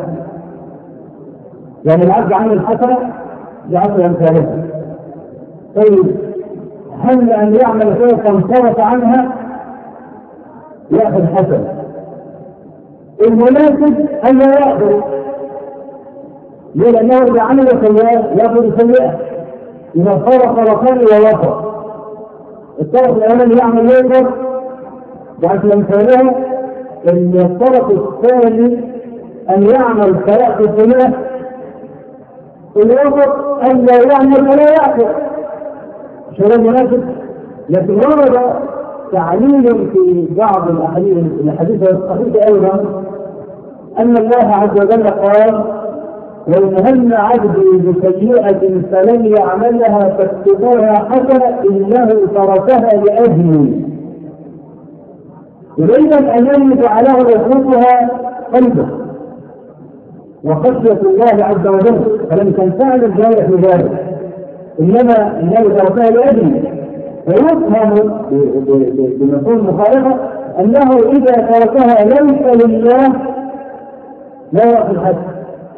يعني العبد عمل حسنة بعشر أمثالها. طيب هل أن يعمل شيئا فانصرف عنها يأخذ حسنة؟ المناسب أن لا يأخذ، لأنه إذا عمل سيئة يأخذ سيئة. إذا صار طرفان ووفر، الطرف الأول يعمل يوفر بعد أمثالها، الطرف الثاني أن يعمل فيأخذ سيئة، الوفر أن لا يعمل ولا يأخذ. شو المناسب؟ لكن ورد تعليل في بعض الأحاديث الصحيحة أيضا أن الله عز وجل قال: وإن هم عبدي بسيئة فلم يعملها فاكتبوها حسنة إنه تركها لأجلي. يبين أنني جعله يخلقها قلبه وخشية الله عز وجل، فلم تنفعل الجارح بذلك، إنما إنه تركها لأجلي. فيفهم بمفهوم مخالفة أنه إذا تركها ليس لله لا يأخذ حسنة.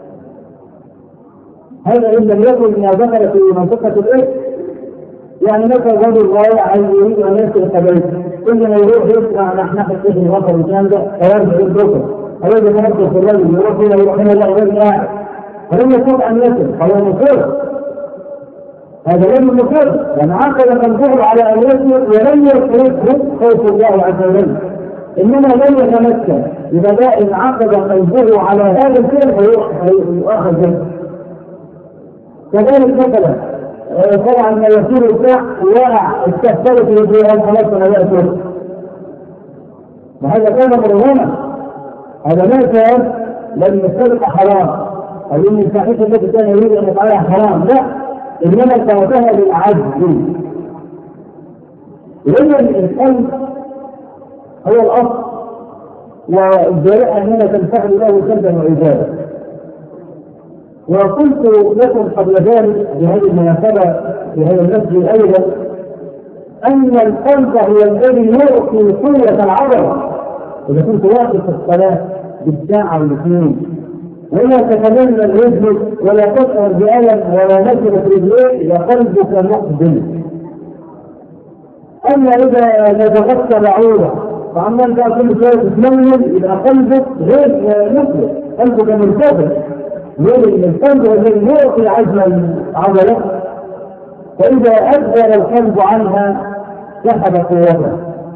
هذا إن لم يكن ما ذكر في منطقة الإثم، يعني مثلا رجل ضايع يريد أن يسرق بيته، كل ما يروح يسمع نحنحة اسم وصل وكان ده فيرجع الدكتور، هذا يرجع في الرجل يروح هنا يروح هنا لا غير قاعد، فلم يستطع أن يصل فهو مصر. هذا لم يصر لأن عقد قلبه على أن يصل ولم يتركه خوف الله عز وجل، إنما لم يتمكن. إذا جاء انعقد قلبه على هذا الفعل فيؤخذ منه. كذلك مثلا طبعا ما يصير الساعة واقع استهترت يجري خلاص أنا لا أتوقع، وهذا كان مرهونا. هذا ما كان لم يستبق حرام أو إن الفاحشة التي كان يريد أن يفعلها حرام، لا، إنما تركها للعجز. إذن القلب هو الأصل، والجارحة أننا تنفعل له سلبا وإيجابا. وقلت لكم قبل ذلك بهذه المناسبة في هذا المسجد أيضا أن القلب هو الذي يعطي قوة العضلة. إذا كنت واقف في الصلاة بالساعة والاثنين ولا تتمنى رجلك ولا تشعر بألم ولا نشرة رجليك إذا قلبك مقبل. أما إذا نزغت بعوضة فأما أنت كل شوية تتمنى إذا قلبك غير مقبل، قلبك مرتبط من القلب الذي يعطي عزم العضلة، فإذا أدبر القلب عنها سحب قوته.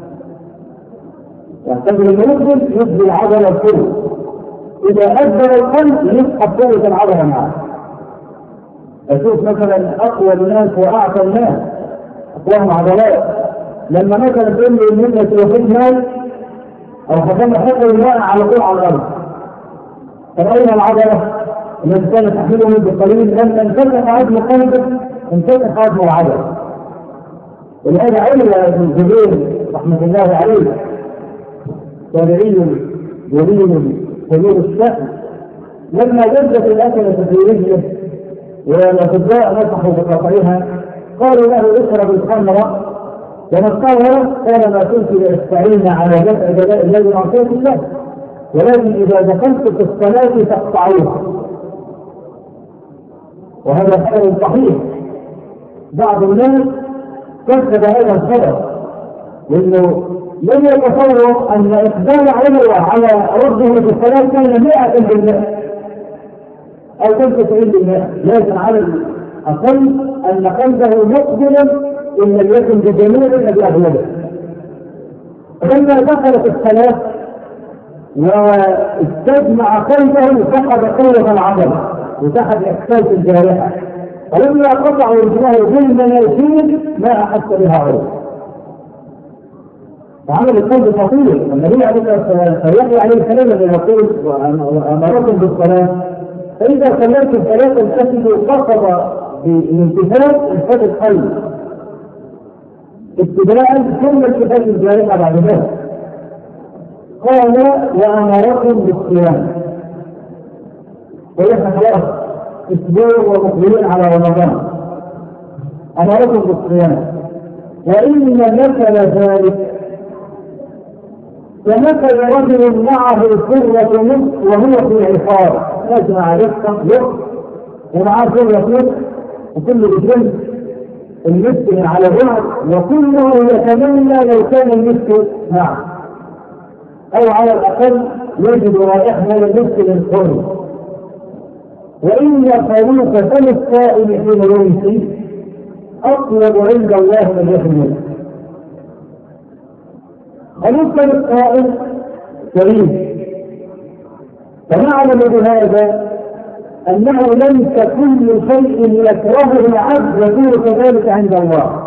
يعتبر المقبل يبدي العضلة القوة، إذا أدبر القلب يسحب قوة العضلة معه. أشوف مثلا أقوى الناس وأعطى الناس أقواهم عضلات، لما مثلا تقول لي إن أنت توفيت مال أو حكم حتى الماء على طول على الأرض، فأين العضلة التي كانت تحمله بالقليل؟ لم تنفتح عزم قلبك، انفتح عزم العضلة. ولهذا علم ابن جبير رحمة الله عليه تابعي جليل كبير الشأن لما جدت الأكلة في رجله والأطباء نصحوا بقطعها قالوا له اشرب الخمر ونصحه قال ما كنت لأستعين على دفع بلاء الذي معصية الله، ولكن إذا دخلت في الصلاة تقطعوها. وهذا خبر صحيح. بعض الناس كذب هذا الخبر لأنه لم يتصور أن إقبال عمره على ربه في الصلاة كان مئة بالمئة أو خمسة وتسعين بالمئة، لكن على الأقل أن قلبه مقبلا إن لم يكن بجميع بأغلبه. فلما دخل في الصلاة واستجمع قلبه فقد قوة العضلة وتحت إحساس الجارحة، ولما قطعوا رجله بالمناشير ما أحس بها عروض. وعمل القلب خطير. النبي عليه الصلاة والسلام عليه السلام لما يقول أمركم بالصلاة فإذا صليتم فلا تلتفتوا قصد بالانتفاع انفتح القلب ابتداء ثم التفات الجارحة بعد ذلك. قال وأمركم بالصيام، وليس خلاص اسبوع ومقبلين على رمضان، أمركم بالصيام. وإن مثل ذلك كمثل رجل معه سرة نصف وهو في عقار، يجمع رزقا يخ ومعاه سرة نصف وكل بجنب المسك من على بعض وكله يتمنى لو كان المسك معه أو على الأقل يجد رائحة المسك للقرب. وإن خلوك فم الصائم حين يمسي أطلب عند الله من يحمل. خلوك فم الصائم كريم، فنعلم بهذا أنه ليس كل شيء يكرهه العبد يكون كذلك عند الله.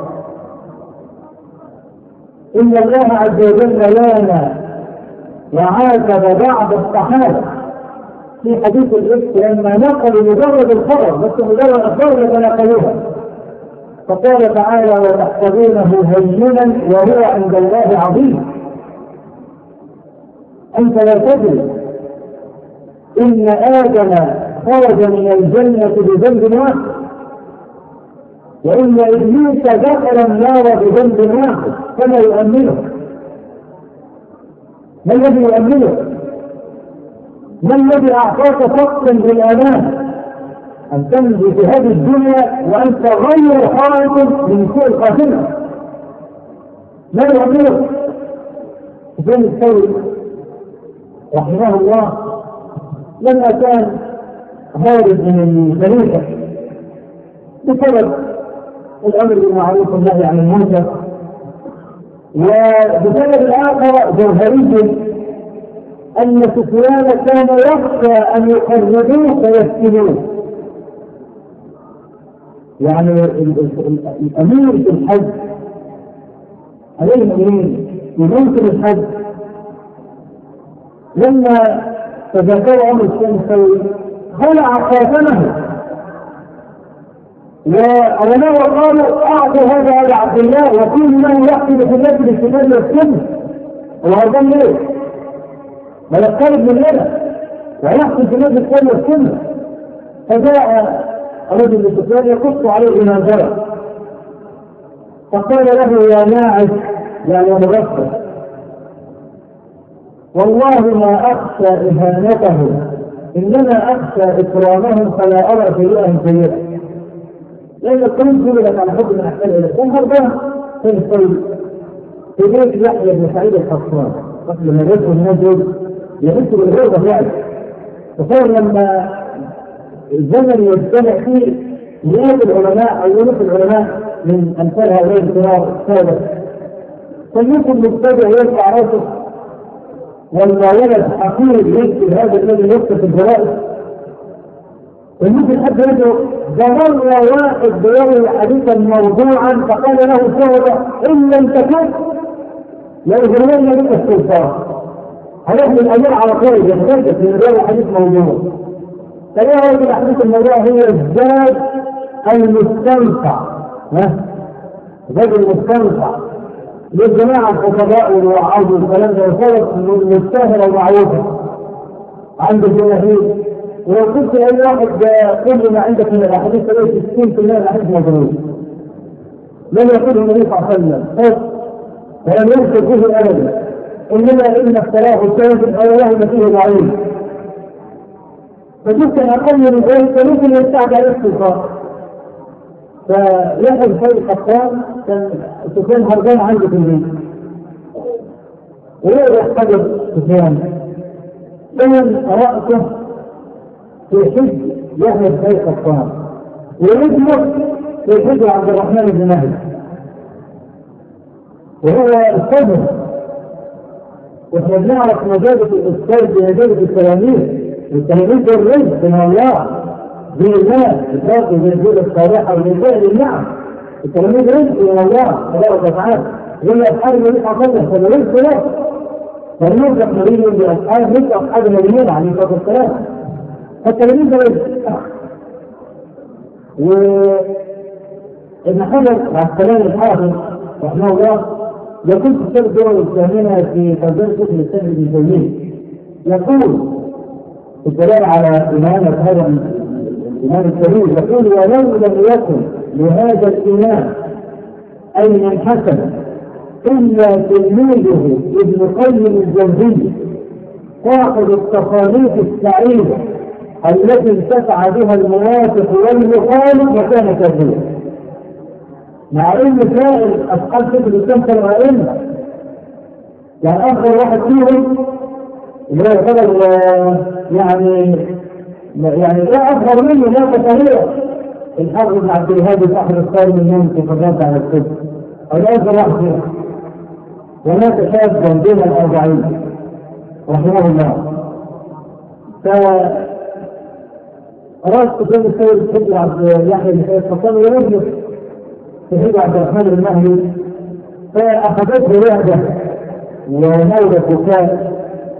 إن الله عز وجل لنا وعاتب بعض الصحابة في حديث الإفك لما نقلوا مجرد الخبر بس مجرد أخبار يتناقلوها، فقال تعالى وتحسبونه هينا وهو عند الله عظيم. أنت لا تدري إن آدم خرج من الجنة بذنب واحد، وإن إبليس دخل النار بذنب واحد، فما يؤمنه؟ ما الذي يؤمنه؟ ما الذي أعطاك فقطا بالأمان أن تمضي في هذه الدنيا وأنت غير خائف من سوء الخاتمة؟ ما يؤمنه؟ سفيان الثوري رحمه الله لما كان خارج من الخليفة بسبب الأمر بالمعروف والنهي عن المنكر، وبسبب الآخر جوهري أن سفيان كان يخشى أن يقربوه فيفتنوه. يعني الأمير في الحج عليه الأمين يمكن الحج لما تذكر عمر الشمسي خلع خاتمه وعلماء قالوا أعطوا هذا على عبد الله وكل من يحكي في المسجد الشمالي والسنة وهذا ليه؟ ما يقترب مننا ويحكي في المسجد الشمالي والسنة. فجاء رجل لسفيان يقص عليه ما جرى فقال له يا ناعس يعني مغفر والله ما أخشى إهانته إنما أخشى إكرامهم فلا أرى شيئا سيئا. لأن القرآن جبلت على حب من أحسن إلى الأنهر ده في الصيد في بيت يحيى بن سعيد القطان قبل ما يدخل النجد يحس بالغربة يعني. وصار لما الزمن يجتمع فيه مئات العلماء أو ألوف العلماء من أمثال هؤلاء الكبار السادة فليكن مبتدع يرفع راسه ولا ولد حقير يكتب هذا الذي يكتب في الجرائد وممكن حد يدعو ده مرة واحد بيروي حديثا موضوعا فقال له شهدة إن لم تكن لأجرمن لك السلطان هنحن الأمير على طول يختلف من رواية حديث موضوع. فلا يجب حديث الموضوع هي الزاد المستنفع ها الزاد المستنفع للجماعة الخطباء والوعاظ والكلام ده وصارت مستاهلة ومعروفة عند الجماهير. ولو قلت أي واحد كل ما عندك من الأحاديث تلاقي ستين بالمئة من الأحاديث موجودة لم يقوله النبي صلى الله عليه وسلم ولم يذكر به أبدا إنما إن اختلاف الكاذب أو له فيه ضعيف فجبت أقل من ذلك ممكن يستعد على السلطان. فيحيى بن سعيد القطان كان سفيان هربان عنده في البيت ويقدر يحتضر سفيان كان رأسه في حج يحيى بن سعيد القطان ورجله في حج عبد الرحمن بن مهدي وهو الصدر. واحنا بنعرف مجازة الأستاذ بمجازة التلاميذ والتلاميذ ده الرزق من الله زي الله الفاقي زي الجودة الصالحة والإنسان للنعم. التلاميذ رزق من الله تبارك وتعالى زي أصحاب النبي صلى الله عليه وسلم فده رزق له فلنرزق نبيه بأصحاب مثل أصحاب النبيين عليه الصلاة والسلام. فالتلاميذ ده رزق. وابن حجر العسقلاني الحافظ رحمه الله يقول في كتاب الدول الإسلامية في ترجمة كتب الإسلام ابن تيمية يقول الدلالة على إمامة هذا الإمام الكبير يقول ولو لم يكن لهذا الإمام أي من حسن إلا تلميذه ابن قيم الجوزي صاحب التصانيف السعيدة التي انتفع بها الموافق والمخالف وكان كثيرا مع ان سائر اصحاب كتب الاسلام كانوا ائمه يعني اخر واحد فيهم اللي هو يعتبر يعني يعني لا اصغر منه لا كثيرا الحافظ بن عبد الهادي صاحب الصارم المنطق فقط على الكتب او لا اصغر واحد فيهم ومات شابا بين الاربعين رحمه الله. ف أراد سفيان الثوري الحج عبد يحيى بن سعيد القطان ويجلس في حج عبد الرحمن بن مهدي فأخذته وحده ونوبة بكاء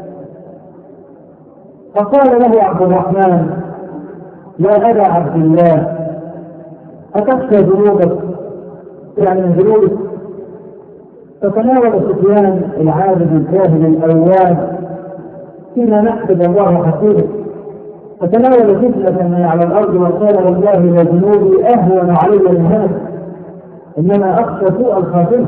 فقال له عبد الرحمن يا أبا عبد الله أتخشى ذنوبك يعني من ذنوبك؟ فتناول سفيان العابد الجاهل الأواب فيما نحسب الله حسيبه فتناول جبلة من على الأرض وقال والله لذنوبي أهون علي من هذا إنما أخشى سوء الخاتمة.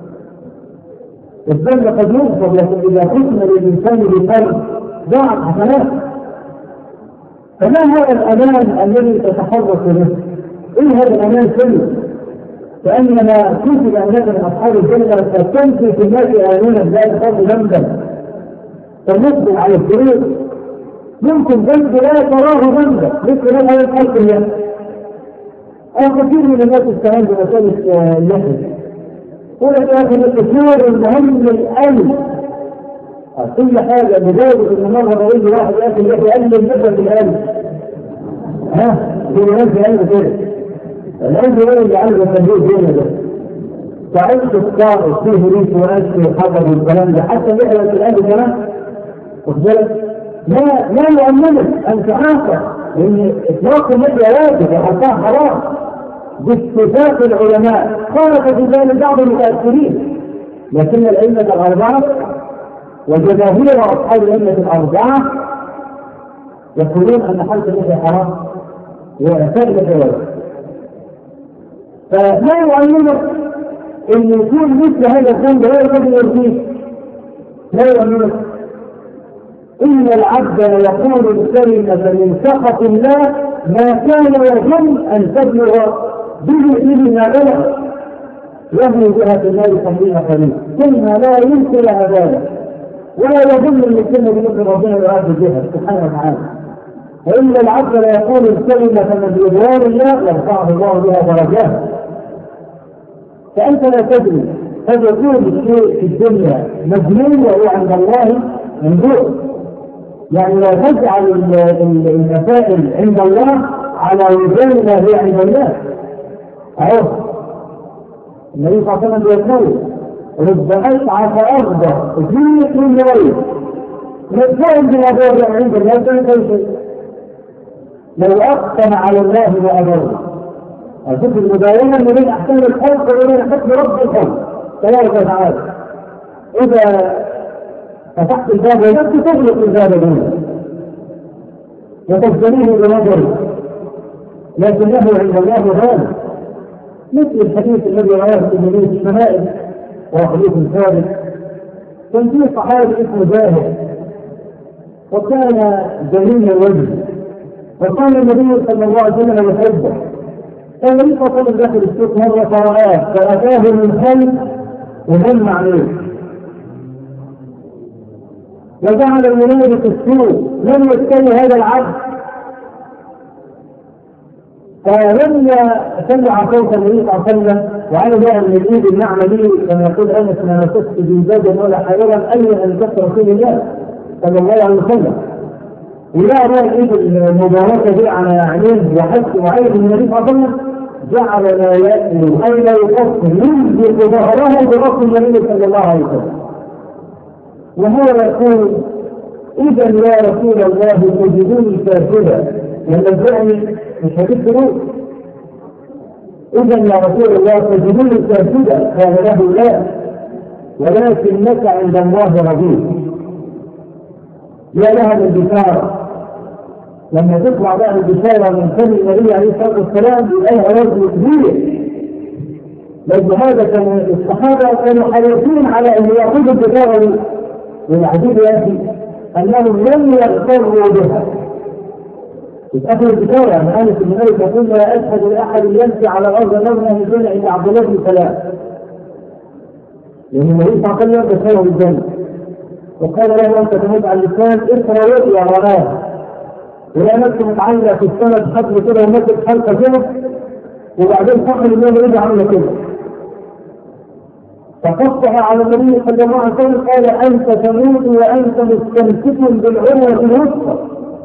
الذنب قد يغفر لكن إذا ختم للإنسان بقلب ضاعت حسنات. فما هذا الأمان الذي تتحرك به؟ إيه هذا الأمان كله؟ فأنما كتب أنك من أصحاب الجنة فتمشي في الناس آمنين بذلك فضل ذنبا فالنصب على الطريق ممكن ذنب لا تراه ذنبا مثل هذا الحلق اللحم. أو كثير من الناس استعان بمسألة اللحم يقول لك يا أخي الأصول المهم للقلب. كل حاجة لذلك إن مرة بقول واحد يا أخي اللحم قلب النسبة بالقلب. ها؟ يقول الناس قلب كده. القلب هو اللي قلب التنبيه فينا ده. فعلت الصائص فيه ريش وأسفل وحضر والكلام ده حتى لحية القلب كمان. واخد بالك؟ لا لا يؤمنك أن تعاقب لأن إطلاق اللحية واجب وحطها حرام باتفاق العلماء. خالف في ذلك بعض المتأثرين لكن الأئمة الأربعة وجماهير أصحاب الأئمة الأربعة يقولون أن حلق اللحية حرام وإعتاد الجواز. فلا يؤمنك أن يكون مثل هذا الذنب لا يكون يرضيك. لا يؤمنك إن العبد يقول الكلمة من سخط الله ما كان يظن أن تبلغ به إلى ما بلغ يهوي بها في النار سبعين خريفا ثم لا يمكن لها ذلك ولا يظن أن الكلمة بمثل ربنا يراد بها سبحانه وتعالى. وإن العبد لا يقول الكلمة من رضوان الله يرفعه الله بها درجات. فأنت لا تدري قد يكون الشيء في الدنيا مجنون وهو عند الله منبوذ. يعني لا تجعل المسائل عند الله على وزن ما هي عند الله. أهو النبي صلى الله عليه وسلم يقول رب أسعف أغضى في من غير نتفاهم بالأضرار عند الله فليس لو أقسم على الله وأضره. أشوف المباينة ما بين أحكام الخلق وبين حكم رب الخلق تبارك وتعالى. إذا فتحت الباب وجدت تغلق الباب دونه وتجتنيه بنظره لكنه عند الله غالب مثل الحديث الذي رواه النبي في الشمائل وهو حديث ثابت. كان فيه صحابي اسمه زاهد وكان جميل الوجه وكان النبي صلى الله عليه وسلم يحبه. كان النبي صلى الله عليه وسلم داخل السوق مرة فرآه فأتاه من خلف وهم عليه وجعل المنادي في السوق لم يستوي هذا العبد. فلما سمع صوت النبي صلى الله عليه وسلم وعلى بها من الايد النعمه لي كما يقول انس ما مسست بزاد ولا حائرا اي ان كفر رسول الله صلى الله عليه وسلم. ولا بها الايد المباركه دي على عينيه وحس وعيد النبي صلى الله عليه وسلم جعل لا يأتي اي لا يقصر ينزل ظهره برأس النبي صلى الله عليه وسلم. وهو يقول إذا يا رسول الله تجدوني كافرا ونزعني مش هتفكروا. إذا يا رسول الله تجدوني كافرا قال له لا ولكنك عند الله رضيت. يا لها البشارة لما تطلع بقى البشارة من فم النبي عليه الصلاة والسلام بأيها رجل كبير. لأن هذا كان الصحابة كانوا حريصين على أن يأخذوا البشارة والعجيب يا أخي أنهم لم يغتروا بها. يتأخذ البشارة يعني أنس بن مالك يقول لا أشهد لأحد يمشي على الأرض لونه الجنة عند عبد الله بن سلام. لأن النبي صلى الله عليه وسلم بشره بالجنة وقال له أنت تموت على اللسان اقرأ وقيا وراه ولا نفسه متعلق في السنة حبل كده ومسك حلقة كده وبعدين فقر اليوم يرجع عمله كده. فقصها على النبي صلى الله عليه وسلم قال أنت تموت وأنت مستمسك بالعروة الوثقى.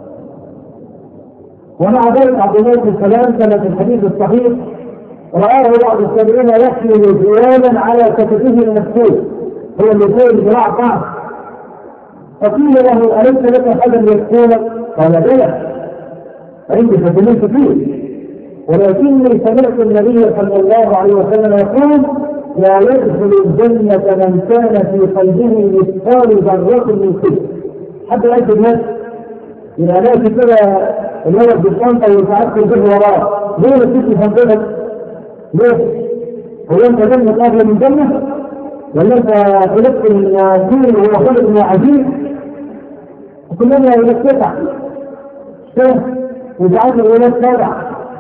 ومع ذلك عبد الله بن سلام كما في الحديث الصحيح رآه بعض السابعين يحمل زوالا على كتفه المفتوح هو اللي فوق الذراع بعض. فقيل له أليس لك حدا يكفونك؟ قال بلى عندي فتنين كثير ولكني سمعت النبي صلى الله عليه وسلم يقول لا يدخل الجنة من كان في قلبه مثقال ذرة من كبر. حتى يأتي الناس إلى ناس كده الولد بالشنطة ويتعب في البر وراه ليه نسيت فانتك؟ ليه؟ هو أنت جنة قبل من جنة؟ ولا أنت خلقت من سين وهو خلق من عزيز؟ وكلنا يولد تسع شهر وجعلنا الولاد سبع.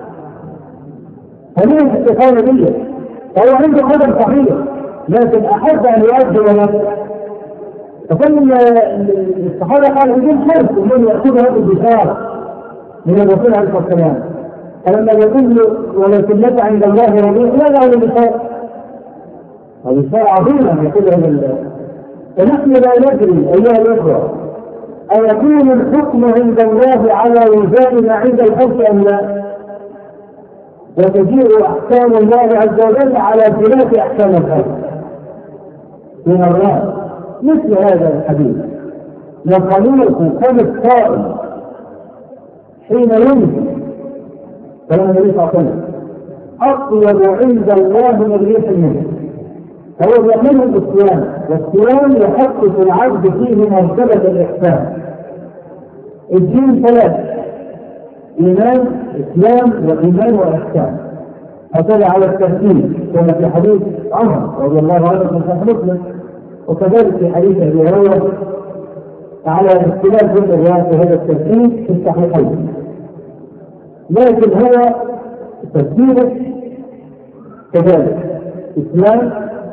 فليه الاستقامة دي؟ فهو عنده قدر صحيح لكن أحب أن يؤدي ولد فكان الصحابة قالوا بدون شرط انهم يأخذوا هذه البشارة من الرسول عليه الصلاة والسلام. فلما يقول له ولكن لك عند الله رضيع لا له بشارة، هذه بشارة عظيمة يقول هذا. فنحن لا ندري أيها الأخوة أيكون الحكم عند الله على وزان ما عند الخلق أم لا؟ وتجيء أحكام الله عز وجل على خلاف أحكام الخلق من الرأي مثل هذا الحديث. يخلق فم الصائم حين ينزل كلام النبي صلى الله عليه وسلم أطيب عند الله من ريح المسك، فهو يعمله الصيام، والصيام يحقق العبد فيه مرتبة الإحسان. الدين ثلاث: إيمان، إسلام، وإيمان وإحسان. هكذا على الترتيب كما في حديث عمر رضي الله عنه في صحيح مسلم، وكذلك في حديث أبي هريرة على اختلاف الروايات في هذا الترتيب في الصحيحين. لكن هو ترتيبه كذلك: إسلام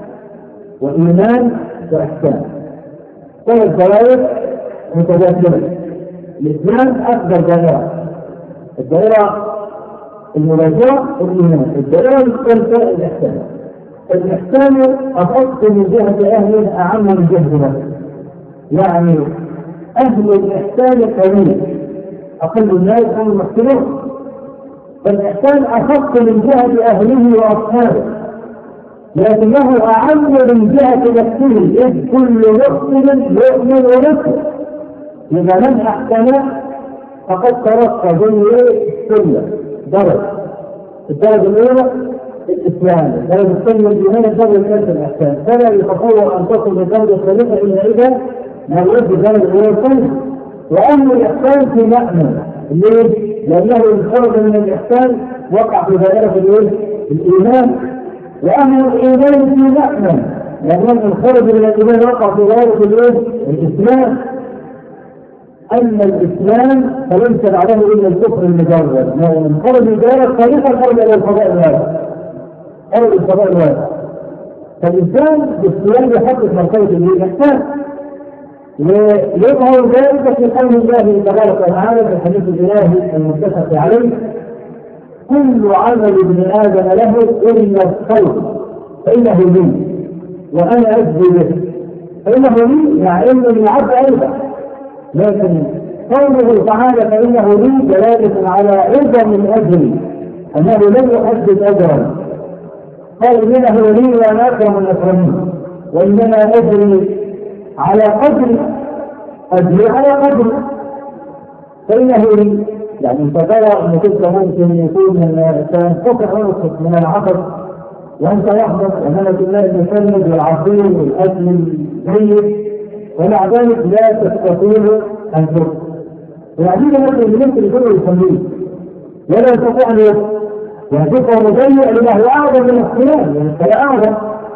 وإيمان وإحسان، ثلاث دوائر متداخلة. الإسلام أكبر دائرة، الدائرة المباشرة الإيمان، الدائرة الثالثة الإحسان. الإحسان أخص من جهة أهله أعم من جهة نفسه، يعني أهل الإحسان قليل، أقل الناس هم المحسنون، فالإحسان أخص من جهة أهله وأصحابه، لكنه أعم من جهة نفسه، إذ كل محسن يؤمن ونفسه. إذا من أحسن فقد ترقى زي السنة درجة. الدرجة الأولى الإسلام، الدرجة الثانية الإيمان، الدرجة الثالثة الإحسان. فلا يتصور أن تصل للدرجة الثالثة إلا إذا مرت بالدرجة الأولى والثانية. وأهل الإحسان في مأمن، ليه؟ لأنه إن خرج من الإحسان وقع في دائرة الإيمان، وأهل الإيمان في مأمن، لأنه إن خرج من الإيمان وقع في دائرة الإسلام. أما الإسلام فليس بعده إلا الكفر المجرد، من خرج من دائرة الطريقة خرج إلى الفضاء الواسع، خرج الفضاء الواسع. فالإنسان بالصيام يحقق مرتبة الإحسان، ويظهر ذلك في قول الله تبارك وتعالى في الحديث الإلهي المتفق عليه: كل عمل ابن آدم له إلا الصوم فإنه لي وأنا أجزي به. فإنه لي يعني إنه من عبد أيضا، لكن قوله تعالى فإنه لي دلالة على عظم الأجر، أنه لم يحدد أجرا. قال إنه لي وأنا أكرم الأكرمين، وإنما أجري على قدر أجري على قدر. فإنه لي يعني انت ترى ان تلك ممكن يكون تنقطع عنقك من العطش وانت يحضر امانه الله المسلم والعصير والاكل الجيد، ومع ذلك لا تستطيع ان تفطر. ويعجبني مثل اللي ممكن يكون يصلي ولا يستطيع ان يفطر، يهدفه مضيع لما هو اعظم من الصيام، يعني الصلاه اعظم.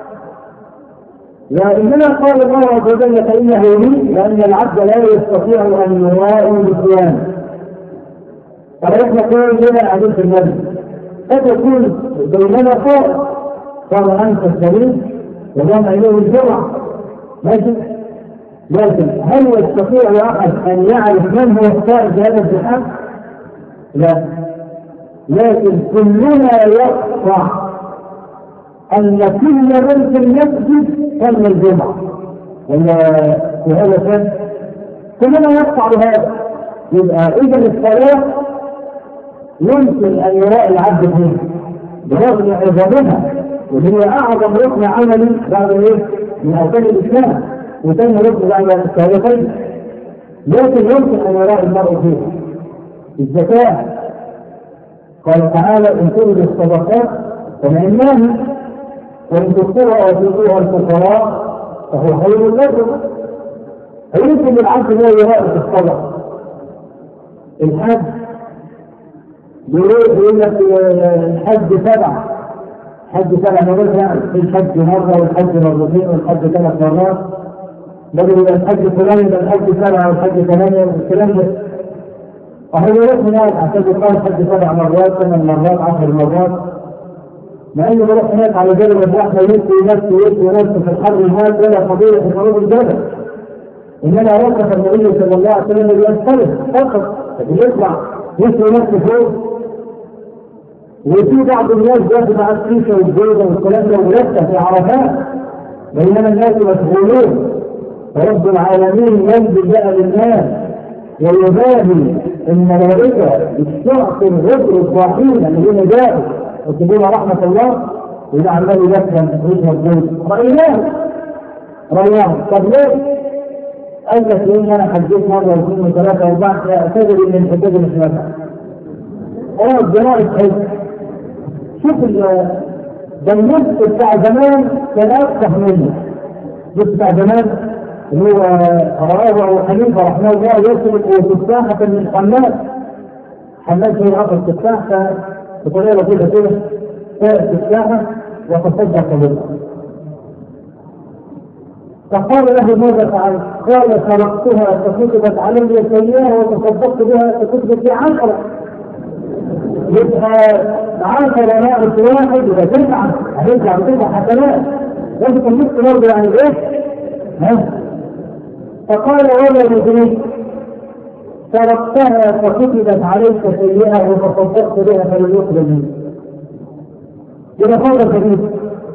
وانما قال الله عز وجل فانه لي لان العبد لا يستطيع ان يرائي بصيامه. فإحنا كل لنا قاعدين في النبي فتكون بيننا صائم، صار أنت السليم وجمع إليه الجمعة ماشي. لكن هل يستطيع أحد أن يعرف من هو الصائم في هذا الامتحان؟ لا. لكن كلنا يقطع أن كل من في المسجد صلى الجمعة، ولا في هذا الشيء كلنا يقطع بهذا. يبقى إذا الصلاة يمكن أن يرى العبد فيه برغم عظمها، وهي أعظم ركن عملي بعد إيه؟ من أركان الإسلام، وثاني ركن بعد الشهادتين، لكن يمكن أن يرى المرء فيه. الزكاة قال تعالى: إن تبدوا الصدقات فنعماه وإن تخفوها وتؤتوها الفقراء فهو خير لكم. فيمكن للعبد لا يرى في الصدقة. الحج يقول لك الحج سبع حج سبع مرات، يعني في الحج مرة والحج مرتين والحج ثلاث مرات، بدل يبقى الحج فلان يبقى الحج سبعة والحج ثمانية والكلام ده. وهو يروح هناك عشان يقال الحج سبع مرات ثمان مرات عشر مرات، مع انه يروح هناك على جبل الرحمة يلقي نفسه ويلقي نفسه في الحر هناك ولا فضيلة في قلوب الجبل، إنما ركب النبي صلى الله عليه وسلم بيختلف فقط بيطلع يسوي نفسه فوق. وفي بعض الناس بياخد معاه الشيشه والجوزه والكلام ده ولسه في عرفات، بينما الناس مشغولون. فرب العالمين ينزل بقى للناس ويباهي الملائكه بالشعث الغدر الضاحين الذين جاءوا وتقول رحمه الله، وإذا عمال يدخن وجه الجوز رأيناه رأيناه. طب ليه؟ قال لك ليه انا حجيت مره واثنين وثلاثه واربعه اعتذر ان الحجاج مش نافع. اه الجنائز حج. شوف ده النص بتاع زمان كان افصح منه. النص بتاع زمان اللي هو رواه ابو حنيفه رحمه الله يسلك تفاحه من حماد. حماد هي اخر تفاحه بطريقه لطيفه كده، فاء تفاحه وتصدق بها. فقال له ماذا فعلت؟ قال سرقتها فكتبت علي سيئة وتصدقت بها فكتبت لي عشرة. يبقى عشرة ناقص واحد يبقى تسعة، هترجع بتسع حسنات. لازم النص برضه يعني ايه؟ ها؟ فقال ولا يدريك سرقتها فكتبت عليك سيئة وتصدقت بها فلن يقبل منك. يبقى فضل كبير.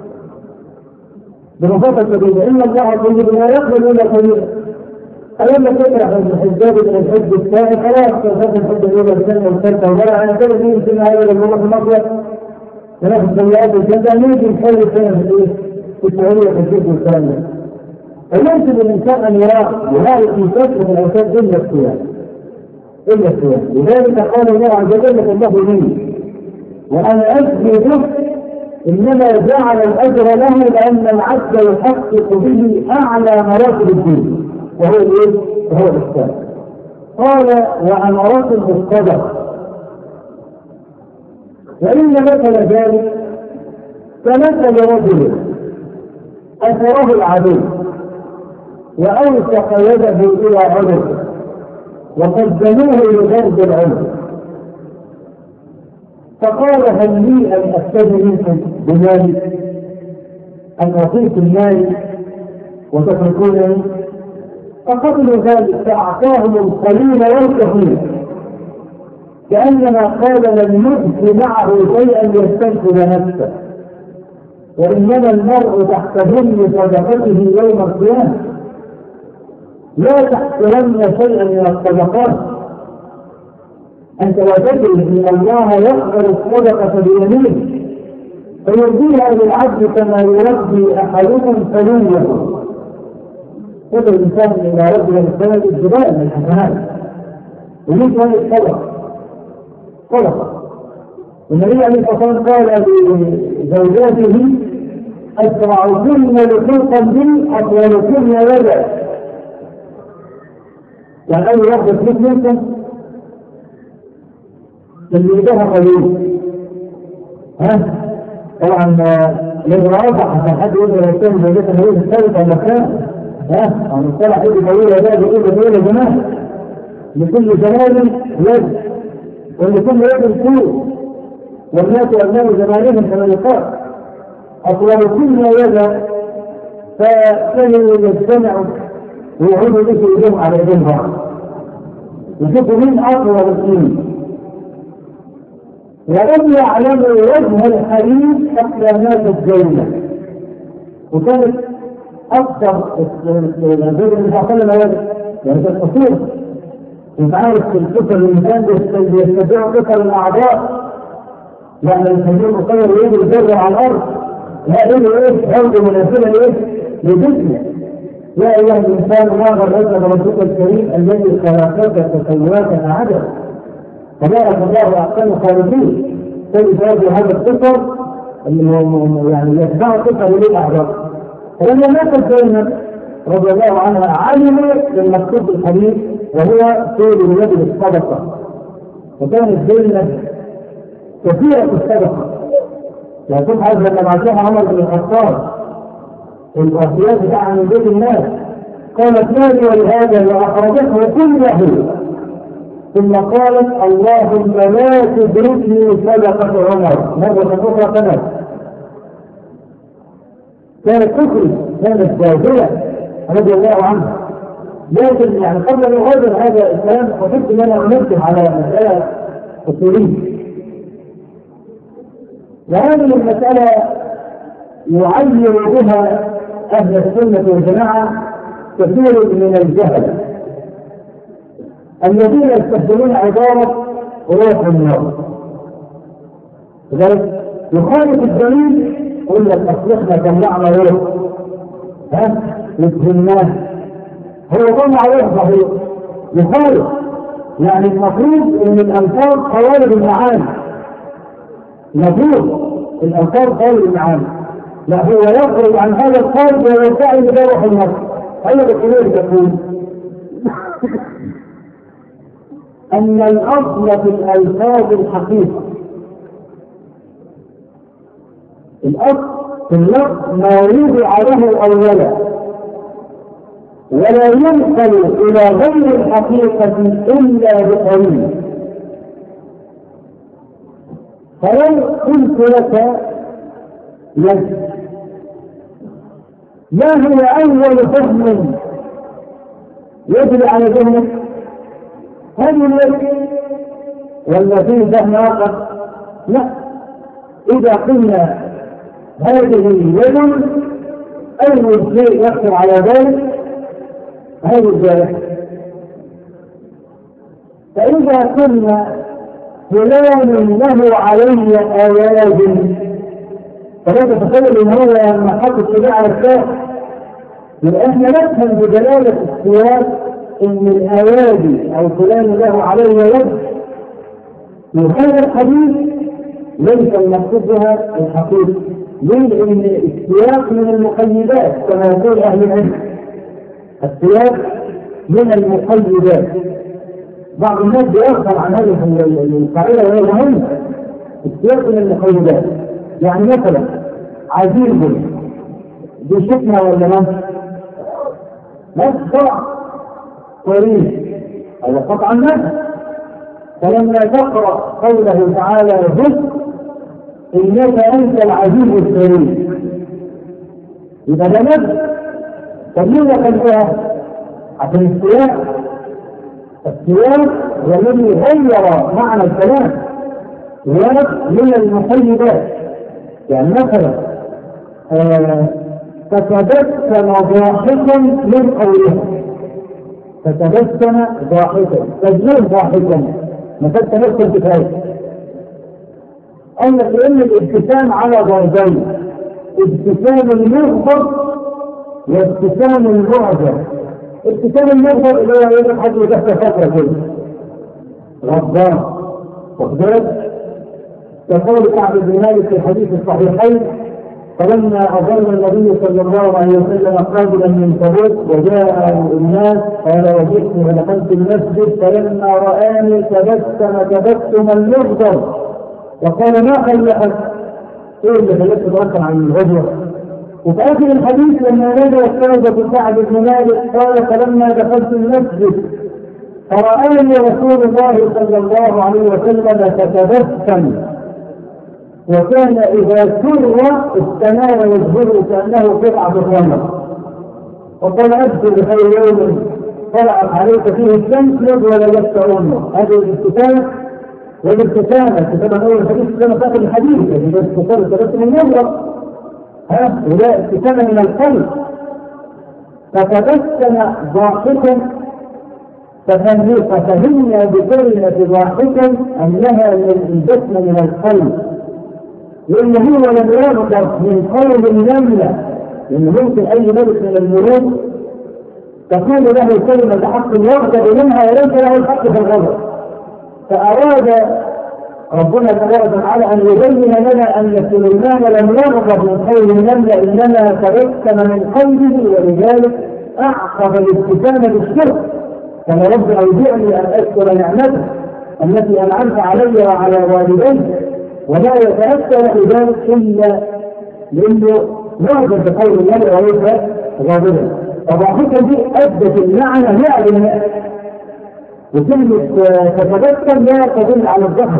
بمفاصل كبيرة إن الله طيب لا يقبل إلا طيبا. ألما تكره الحجاب من الحج الثاني خلاص تنفذ الحج الأولى الثانية والثالثة ولا أنا كده في يمكن هذا المرة في المصيف ثلاث سيئات الجنة نيجي نحل الثانية في الإيه؟ في السعودية في الحج الثانية. فيمكن الإنسان أن يرى وهذا في كثرة من الأوساط إلا الصيام إلا الصيام. لذلك قال الله عز وجل الله لي وأنا أجزي به، إنما جعل الأجر له لأن العبد يحقق به أعلى مراتب الدين وهو الإيه؟ وهو الإحسان. قال وعمرات الصدقة. وإن مثل ذلك كمثل رجل أثره العدو وأوثق يده إلى عنقه وقدموه لضرب العنق، فقال هل لي أن أفتدي منكم بذلك أن أعطيكم المال وتتركونني؟ فقبلوا ذلك فأعطاهم القليل والكثير كأنما قال لم يبق معه شيئا يستنقذ نفسه. وإنما المرء تحت ظل صدقته يوم القيامة. لا تحترمن شيئا من الصدقات. أنت لا تدري أن الله يقبل الصدقة بيمينه فيرضيها للعبد كما يربي أحدكم فلوه. هذا الإنسان إذا ربي الإنسان ابتداء من الحسنات ومثل هذه الصدقة صدقة. والنبي عليه الصلاة والسلام قال لزوجاته أسرعكن لخلقا بي أطولكن يدا. يعني أي واحدة تريد منكم اللي يدها قليل. ها؟ طبعا لازم أوضح عشان حد يقول لو كان زوجته النبي الثالث ولا كان ها؟ عن الصلاح يقول طويلة ده بيقول طويلة زمان لكل زمان يد ولكل يد سوء والناس أبناء زمانهم كما يقال أطولكن يدا. فكانوا يجتمعوا ويعودوا لك يدهم على يدين بعض يشوفوا مين أطول الاثنين. ولم يعلموا وجه الحديث حتى ماتت زوجة. وكانت أكثر الزوجة اللي تعطل مواجه يعني كانت قصيرة. انت عارف في الكفر الإنسان بيستطيع كفر الأعضاء يعني الحديث قصير ويجي يجرر على الأرض لا إله إيه أرض مناسبة إيه لجسمه. يا أيها الإنسان ما غرك بربك الكريم الذي خلقك فسواك فعدل تبارك الله أحسن الخالقين. تجد هذا القصر يعني يتبع قصر للأعضاء. فلما ماتت زينب رضي الله عنها علموا بالمكتوب الحديث وهو طول اليد الصدقة. وكانت زينب كثيرة الصدقة. يعني تبحث لما بعثها عمر بن الخطاب الوصيات بتاعها من بيت الناس قالت مالي ولهذا وأخرجته كله ثم قالت اللهم لا تدركني صدقة عمر مرة أخرى كانت كانت تخرج كانت زاهية رضي الله عنها. لكن يعني قبل ان اغادر هذا الكلام حبيت ان انا انبه على مساله اصوليه. وهذه المساله يعير بها اهل السنه والجماعه كثير من الجهل الذين يستخدمون عباره روح النار. لذلك يخالف الدليل يقول لك اصلحنا طلعنا روح ها يتهمناه، هو طلع روح صحيح يخالف. يعني المفروض ان الالفاظ قوالب المعاني، المفروض الالفاظ قوالب المعاني، لا هو يخرج عن هذا القول ويدعي الى روح النار. هذا الدليل تقول ان الاصل في الالفاظ الحقيقه، الاصل في اللفظ ما يوضع له اولا ولا ينقل الى غير الحقيقه الا بقرينه. فلو قلت لك يد، ما هو اول فهم يجري على ذهنك؟ هذه اليد ولا فيه فهم اخر؟ لا، اذا قلنا هذه يد اول شيء يخطر على ذلك هذه الجارحة. فإذا قلنا فلان له علي آيات فلا تتخيل ان هو لما حط الشجاع ارتاح، يبقى احنا نفهم بدلالة السياق ان الايادي او فلان له علي يد في هذا الحديث ليس المقصود بها الحقيقة. ليه؟ لان السياق من المقيدات كما يقول اهل العلم، السياق من المقيدات. بعض الناس بيأخر عن هذه القاعدة وهي مهمة. السياق من المقيدات، يعني مثلا عزيز دي شتمة ولا لا؟ لا طبعا قريب هذا قطعا لا. فلما تقرأ قوله تعالى بس إنك أنت العزيز الكريم إذا ده نفس تبليغ كالفها عشان السياق. السياق هو الذي غير معنى الكلام، سياق من المقيدات. يعني مثلا آه فتبسم ضاحكا من قولها، فتبسم ضاحكا تجنون ضاحكا مثل تبسم كفاية. قال لك لأن الابتسام على ضربين، ابتسام المغضب وابتسام المعجب. ابتسام المغضب اللي هو يجب حد يدخل فترة كده غضبان وخبرت كقول كعب بن مالك في الحديث الصحيحين فلما أظل النبي صلى الله عليه وسلم قابلا من تبوك وجاء الناس قال وجئت ودخلت المسجد فلما رآني تبسم تبسم المغضب وقال ما خلفك ايه اللي خلفك تتوقع عن الغزوة. وفي آخر الحديث لما نادى السادة كعب بن مالك قال فلما دخلت المسجد فرآني رسول الله صلى الله عليه وسلم تتبسم وكان إذا سر استنار وجهه كأنه قطعة الرمل وقال أبشر بخير يوم طلعت عليك فيه الشمس ولبست أمه. هذه الابتسامة والابتسامة كما أول الحديث كما تأخذ الحديث يعني بس تصر تبسم النظرة ها ولا ابتسامة من القلب. فتبسم ضاحكا ففهمنا بكلمة ضاحكا أنها من البسمة من القلب، لأن هو لم يغضب من قول النملة، لأن ممكن أي ملك من الملوك تكون له كلمة بحق يغضب منها وليس له الحق في الغضب. فأراد ربنا تبارك وتعالى أن يبين لنا أن سليمان لم يغضب من قول النملة إنما تبسم من قلبه، ولذلك أعقب الابتسامة بالشرك. كما رب أوزعني أن أشكر نعمته التي أنعمت علي وعلى والدي ولا يتأثر بذلك إلا لأنه يغضب بقول الله وليس غاضبا. فضاحكا دي أدت المعنى فعلا، وكلمة تتبسم لا تدل على الضحك